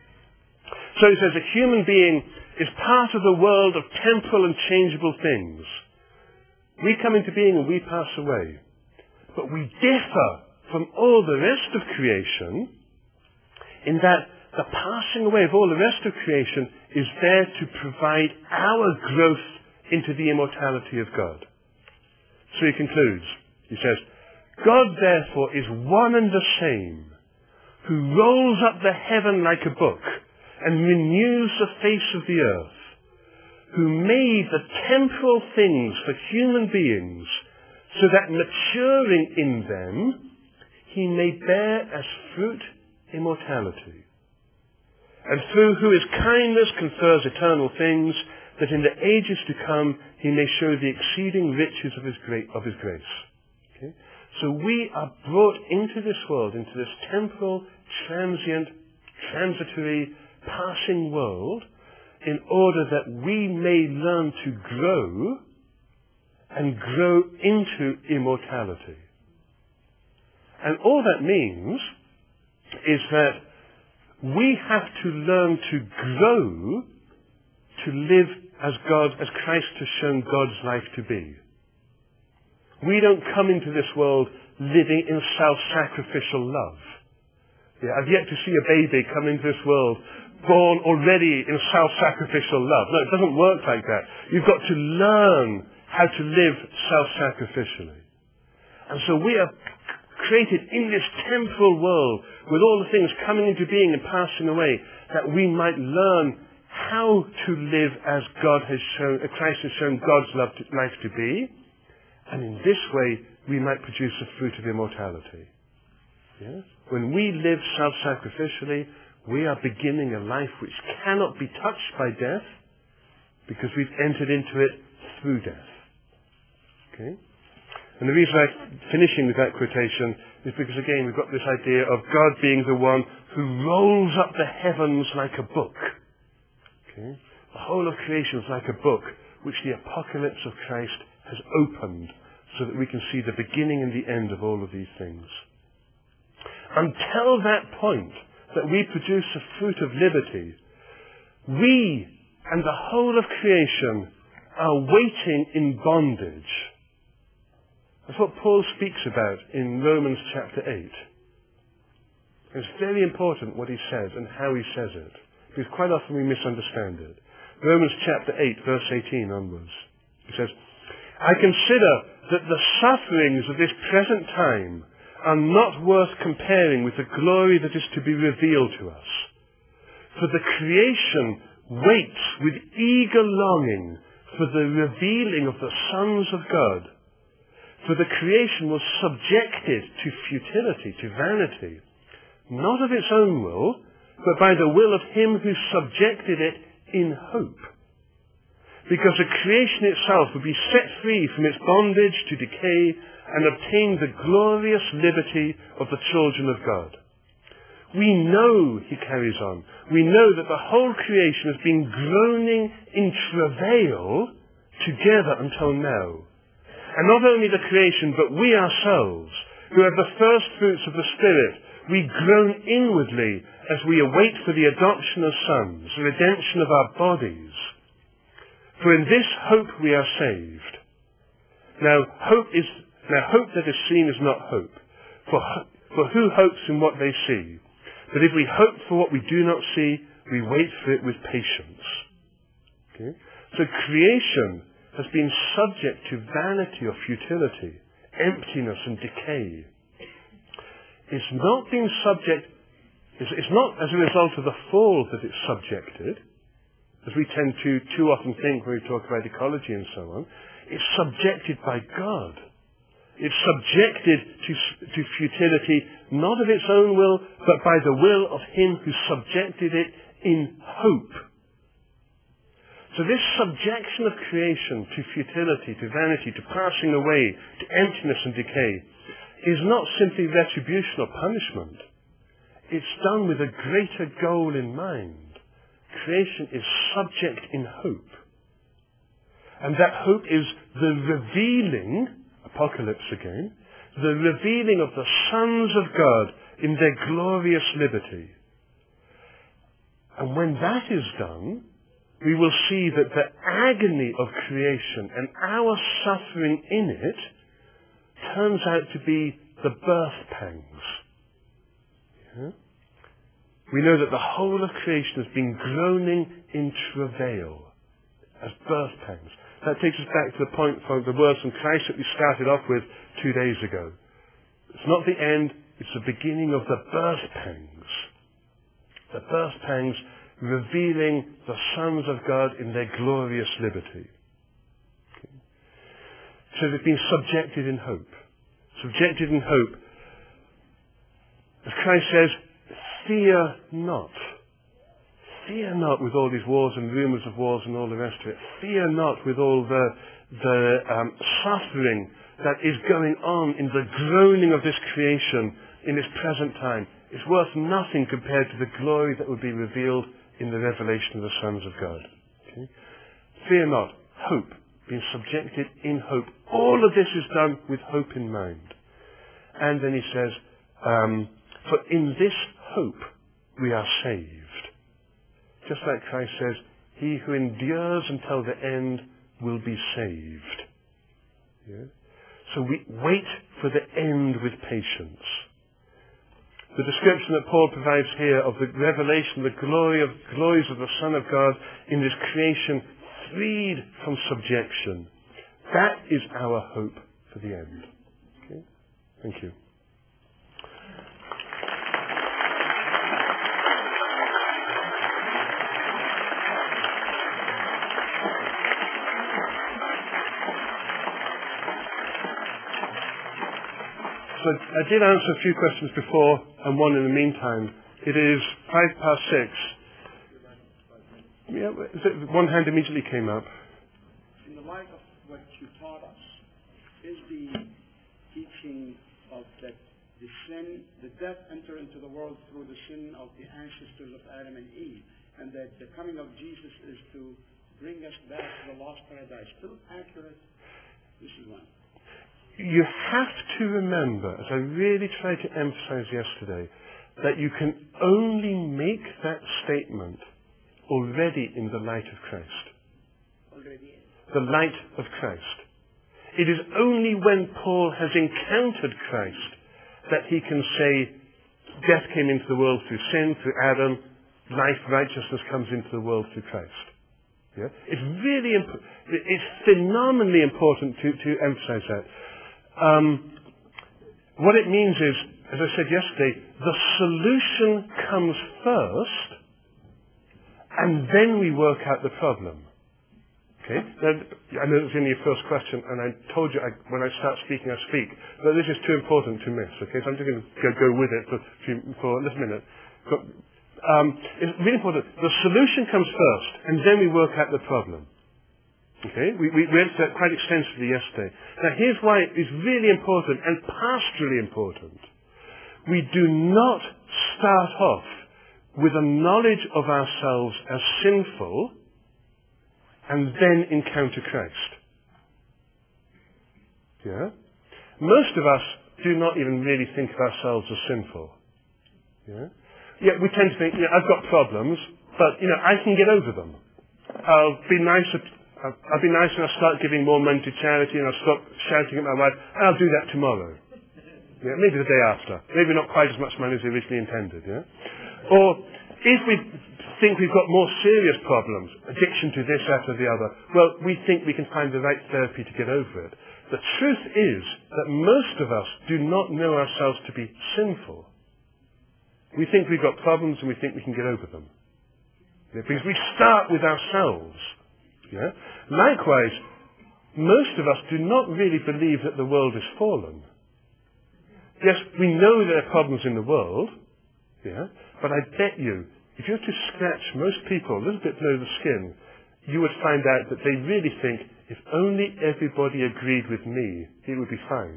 So he says a human being is part of the world of temporal and changeable things. We come into being and we pass away. But we differ from all the rest of creation in that the passing away of all the rest of creation is there to provide our growth into the immortality of God. So he concludes. He says, God therefore is one and the same, who rolls up the heaven like a book and renews the face of the earth, who made the temporal things for human beings, so that maturing in them, he may bear as fruit immortality. And through whose kindness confers eternal things, that in the ages to come he may show the exceeding riches of his, gra- of his grace. Okay? So we are brought into this world, into this temporal, transient, transitory, passing world, in order that we may learn to grow and grow into immortality. And all that means is that we have to learn to grow to live as God, as Christ has shown God's life to be. We don't come into this world living in self-sacrificial love. Yeah, I've yet to see a baby come into this world born already in self-sacrificial love. No, it doesn't work like that. You've got to learn how to live self-sacrificially. And so we are created in this temporal world, with all the things coming into being and passing away, that we might learn how to live as God has shown, Christ has shown God's love to, life to be, and in this way we might produce the fruit of immortality. Yes? When we live self-sacrificially, we are beginning a life which cannot be touched by death, because we've entered into it through death. Okay? And the reason I'm finishing with that quotation is because, again, we've got this idea of God being the one who rolls up the heavens like a book. Okay? The whole of creation is like a book which the apocalypse of Christ has opened so that we can see the beginning and the end of all of these things. Until that point that we produce the fruit of liberty, we and the whole of creation are waiting in bondage. That's what Paul speaks about in Romans chapter eight. It's very important what he says and how he says it, because quite often we misunderstand it. Romans chapter eight, verse eighteen onwards. He says, I consider that the sufferings of this present time are not worth comparing with the glory that is to be revealed to us. For the creation waits with eager longing for the revealing of the sons of God. For the creation was subjected to futility, to vanity, not of its own will, but by the will of him who subjected it in hope. Because the creation itself would be set free from its bondage to decay and obtain the glorious liberty of the children of God. We know, he carries on, we know that the whole creation has been groaning in travail together until now. And not only the creation, but we ourselves, who have the first fruits of the Spirit, we groan inwardly as we await for the adoption of sons, the redemption of our bodies. For in this hope we are saved. Now, hope is now hope that is seen is not hope. For, for who hopes in what they see? But if we hope for what we do not see, we wait for it with patience. Okay? So creation has been subject to vanity or futility, emptiness and decay. It's not been subject, it's, it's not as a result of the fall that it's subjected, as we tend to too often think when we talk about ecology and so on. It's subjected by God. It's subjected to, to futility, not of its own will, but by the will of him who subjected it in hope. So this subjection of creation to futility, to vanity, to passing away, to emptiness and decay, is not simply retribution or punishment. It's done with a greater goal in mind. Creation is subject in hope. And that hope is the revealing, apocalypse again, the revealing of the sons of God in their glorious liberty. And when that is done, we will see that the agony of creation and our suffering in it turns out to be the birth pangs. Yeah? We know that the whole of creation has been groaning in travail as birth pangs. That takes us back to the point from the words from Christ that we started off with two days ago. It's not the end, it's the beginning of the birth pangs. The birth pangs revealing the sons of God in their glorious liberty. Okay. So they've been subjected in hope. Subjected in hope. As Christ says, fear not. Fear not with all these wars and rumours of wars and all the rest of it. Fear not with all the, the um, suffering that is going on in the groaning of this creation in its present time. It's worth nothing compared to the glory that will be revealed in the revelation of the sons of God. Okay? Fear not. Hope. Being subjected in hope. All of this is done with hope in mind. And then he says, um, for in this hope we are saved. Just like Christ says, he who endures until the end will be saved. Yeah? So we wait for the end with patience. The description that Paul provides here of the revelation, the glory of glories of the Son of God in this creation freed from subjection. That is our hope for the end. Okay? Thank you. So I did answer a few questions before and one in the meantime. It is five past six. Yeah, is it, one hand immediately came up. In the light of what you taught us, is the teaching of that the sin, the death entered into the world through the sin of the ancestors of Adam and Eve, and that the coming of Jesus is to bring us back to the lost paradise. Still accurate? This is one. You have to remember, as I really tried to emphasize yesterday, that you can only make that statement already in the light of Christ. Already. The light of Christ. It is only when Paul has encountered Christ that he can say, death came into the world through sin, through Adam, life, righteousness comes into the world through Christ. Yeah? It's really, imp- it's phenomenally important to, to emphasize that. Um, what it means is, as I said yesterday, the solution comes first, and then we work out the problem. Okay? Now, I know it's only your first question, and I told you I, when I start speaking, I speak, but this is too important to miss. Okay, so I'm just going to go, go with it for, for just a minute. But, um, it's really important. The solution comes first, and then we work out the problem. Okay, we, we went through that quite extensively yesterday. Now here's why it is really important and pastorally important. We do not start off with a knowledge of ourselves as sinful and then encounter Christ. Yeah? Most of us do not even really think of ourselves as sinful. Yeah? Yeah, we tend to think, yeah, I've got problems, but, you know, I can get over them. I'll be nice at I'll be nice and I'll start giving more money to charity and I'll stop shouting at my wife. I'll do that tomorrow. Yeah, maybe the day after. Maybe not quite as much money as we originally intended. Yeah? Or if we think we've got more serious problems, addiction to this, that or the other, well, we think we can find the right therapy to get over it. The truth is that most of us do not know ourselves to be sinful. We think we've got problems and we think we can get over them. Yeah? Because we start with ourselves. Yeah? Likewise, most of us do not really believe that the world is fallen. Yes, we know there are problems in the world, yeah, but I bet you, if you were to scratch most people a little bit below the skin, you would find out that they really think, if only everybody agreed with me, it would be fine.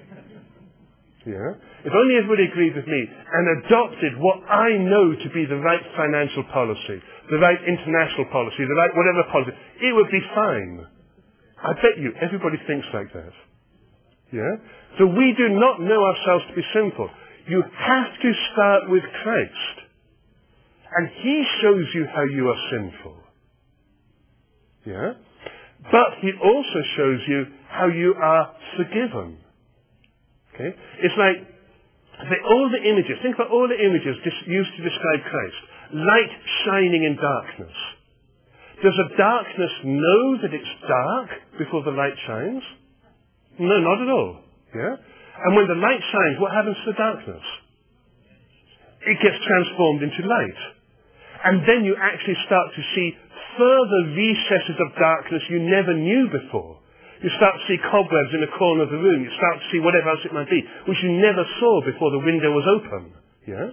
Yeah? If only everybody agreed with me and adopted what I know to be the right financial policy, the right international policy, the right whatever policy, it would be fine. I bet you everybody thinks like that. Yeah? So we do not know ourselves to be sinful. You have to start with Christ. And He shows you how you are sinful. Yeah? But He also shows you how you are forgiven. Okay? It's like the, all the images, think about all the images dis- used to describe Christ. Light shining in darkness. Does a darkness know that it's dark before the light shines? No, not at all. Yeah? And when the light shines, what happens to the darkness? It gets transformed into light. And then you actually start to see further recesses of darkness you never knew before. You start to see cobwebs in a corner of the room. You start to see whatever else it might be, which you never saw before the window was open. Yeah?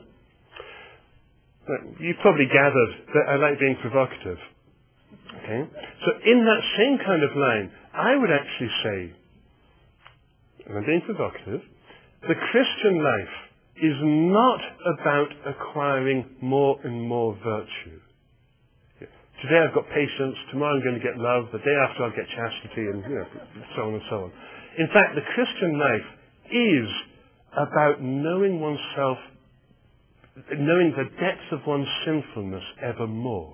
You've probably gathered that I like being provocative. Okay? So in that same kind of line, I would actually say, and I'm being provocative, the Christian life is not about acquiring more and more virtue. Today I've got patience, tomorrow I'm going to get love, the day after I'll get chastity, and you know, so on and so on. In fact, the Christian life is about knowing oneself, knowing the depth of one's sinfulness ever more.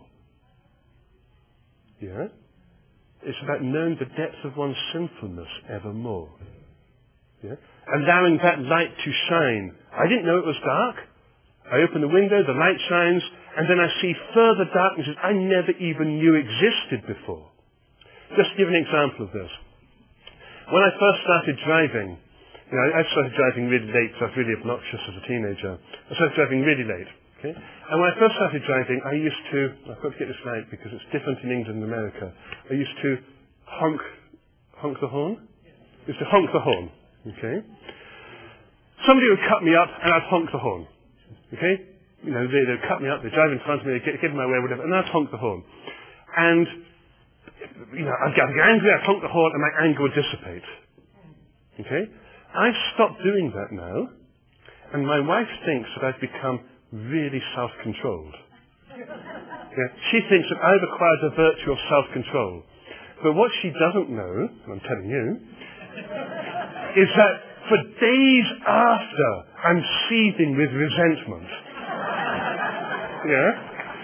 Yeah? It's about knowing the depth of one's sinfulness ever more. Yeah? Allowing that light to shine. I didn't know it was dark. I open the window, the light shines, and then I see further darknesses I never even knew existed before. Just to give an example of this. When I first started driving, you know, I started driving really late because I was really obnoxious as a teenager. I started driving really late. Okay? And when I first started driving, I used to, I've got to get this right because it's different in England and America, I used to honk, honk the horn? I used to honk the horn. Okay? somebody would cut me up and I'd honk the horn. Okay? You know, they, they'd cut me up, they'd drive in front of me, they'd get, get in my way, whatever, and I'd honk the horn. And, you know, I'd get angry, I'd honk the horn, and my anger would dissipate. Okay? I've stopped doing that now, and my wife thinks that I've become really self-controlled. Yeah, she thinks that I've acquired the virtue of self-control. But what she doesn't know, and I'm telling you, is that for days after, I'm seething with resentment. Yeah?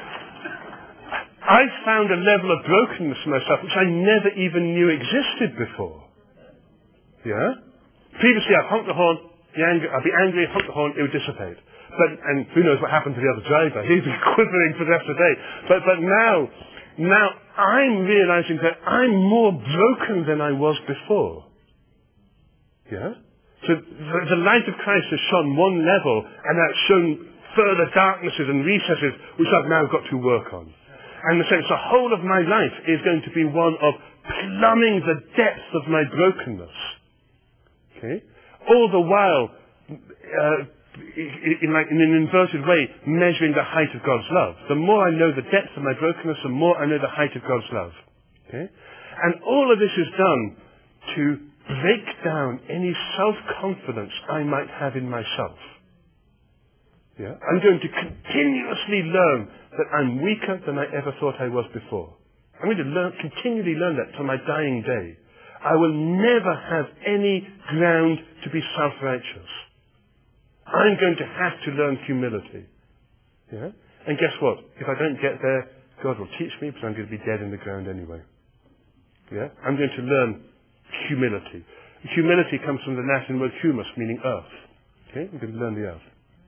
I found a level of brokenness in myself which I never even knew existed before. Yeah? Previously I'd honk the horn, the anger, I'd be angry, honk the horn, it would dissipate. But, and who knows what happened to the other driver. He'd be quivering for the rest of the day. But, but now, now I'm realizing that I'm more broken than I was before. Yeah? So the, the light of Christ has shone one level, and that's shown further darknesses and recesses, which I've now got to work on. And in a sense, the whole of my life is going to be one of plumbing the depth of my brokenness. Okay? All the while, uh, in, like, in an inverted way, measuring the height of God's love. The more I know the depth of my brokenness, the more I know the height of God's love. Okay? And all of this is done to break down any self-confidence I might have in myself. Yeah? I'm going to continuously learn that I'm weaker than I ever thought I was before. I'm going to learn, continually learn that till my dying day. I will never have any ground to be self-righteous. I'm going to have to learn humility. Yeah? And guess what? If I don't get there, God will teach me, because I'm going to be dead in the ground anyway. Yeah? I'm going to learn humility. Humility comes from the Latin word humus, meaning earth. Okay? I'm going to learn the earth.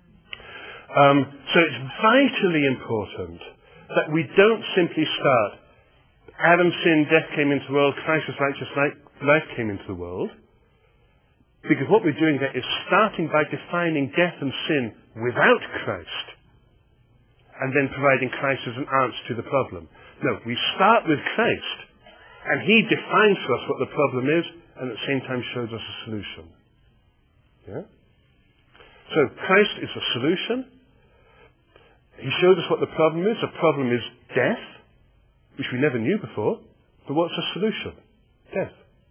Um, so it's vitally important that we don't simply start, Adam sinned, death came into the world, Christ's righteous life came into the world. Because what we're doing there is starting by defining death and sin without Christ, and then providing Christ as an answer to the problem. No, we start with Christ, and He defines for us what the problem is, and at the same time shows us a solution. Yeah? So Christ is a solution. He showed us what the problem is. The problem is death, which we never knew before. But what's the solution? Death.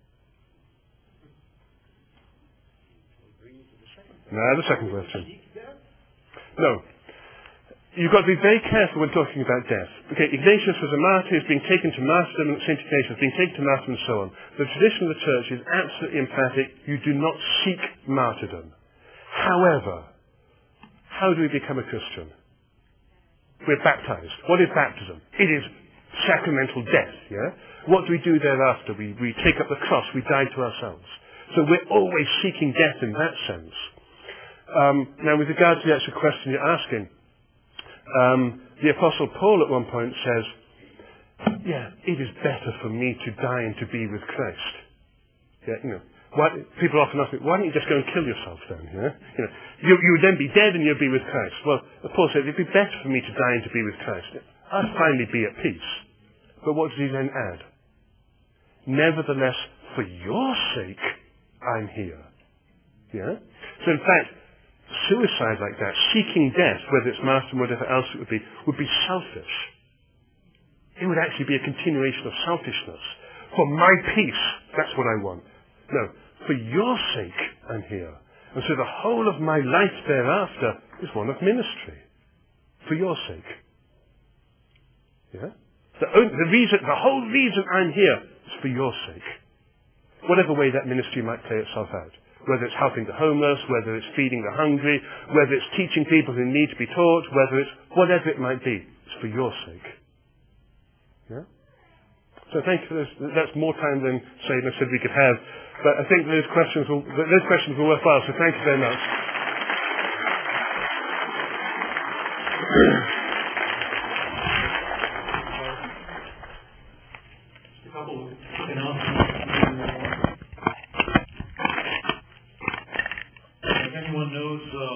Now, the second question. No. You've got to be very careful when talking about death. Okay, Ignatius was a martyr, he's been taken to martyrdom, and Saint Ignatius has been taken to martyrdom and so on. The tradition of the Church is absolutely emphatic. You do not seek martyrdom. However, how do we become a Christian? We're baptized. What is baptism? It is sacramental death, yeah? What do we do thereafter? We, we take up the cross, we die to ourselves. So we're always seeking death in that sense. Um, now, with regard to the actual question you're asking, um, the Apostle Paul at one point says, yeah, it is better for me to die and to be with Christ. Yeah, you know, why, people often ask me, why don't you just go and kill yourself then? Yeah? You know, you, you would then be dead and you'd be with Christ. Well, Paul said, it'd be better for me to die and to be with Christ. I'd finally be at peace. But what does he then add? Nevertheless, for your sake, I'm here. Yeah? So in fact, suicide like that, seeking death, whether it's martyrdom or whatever else it would be, would be selfish. It would actually be a continuation of selfishness. For my peace, that's what I want. No, for your sake, I'm here. And so the whole of my life thereafter is one of ministry. For your sake. Yeah? The, the reason, the whole reason I'm here is for your sake. Whatever way that ministry might play itself out. Whether it's helping the homeless, whether it's feeding the hungry, whether it's teaching people who need to be taught, whether it's whatever it might be, it's for your sake. Yeah? So thank you for this. That's more time than Satan said we could have. But I think those questions will, those questions were worthwhile, so thank you very much.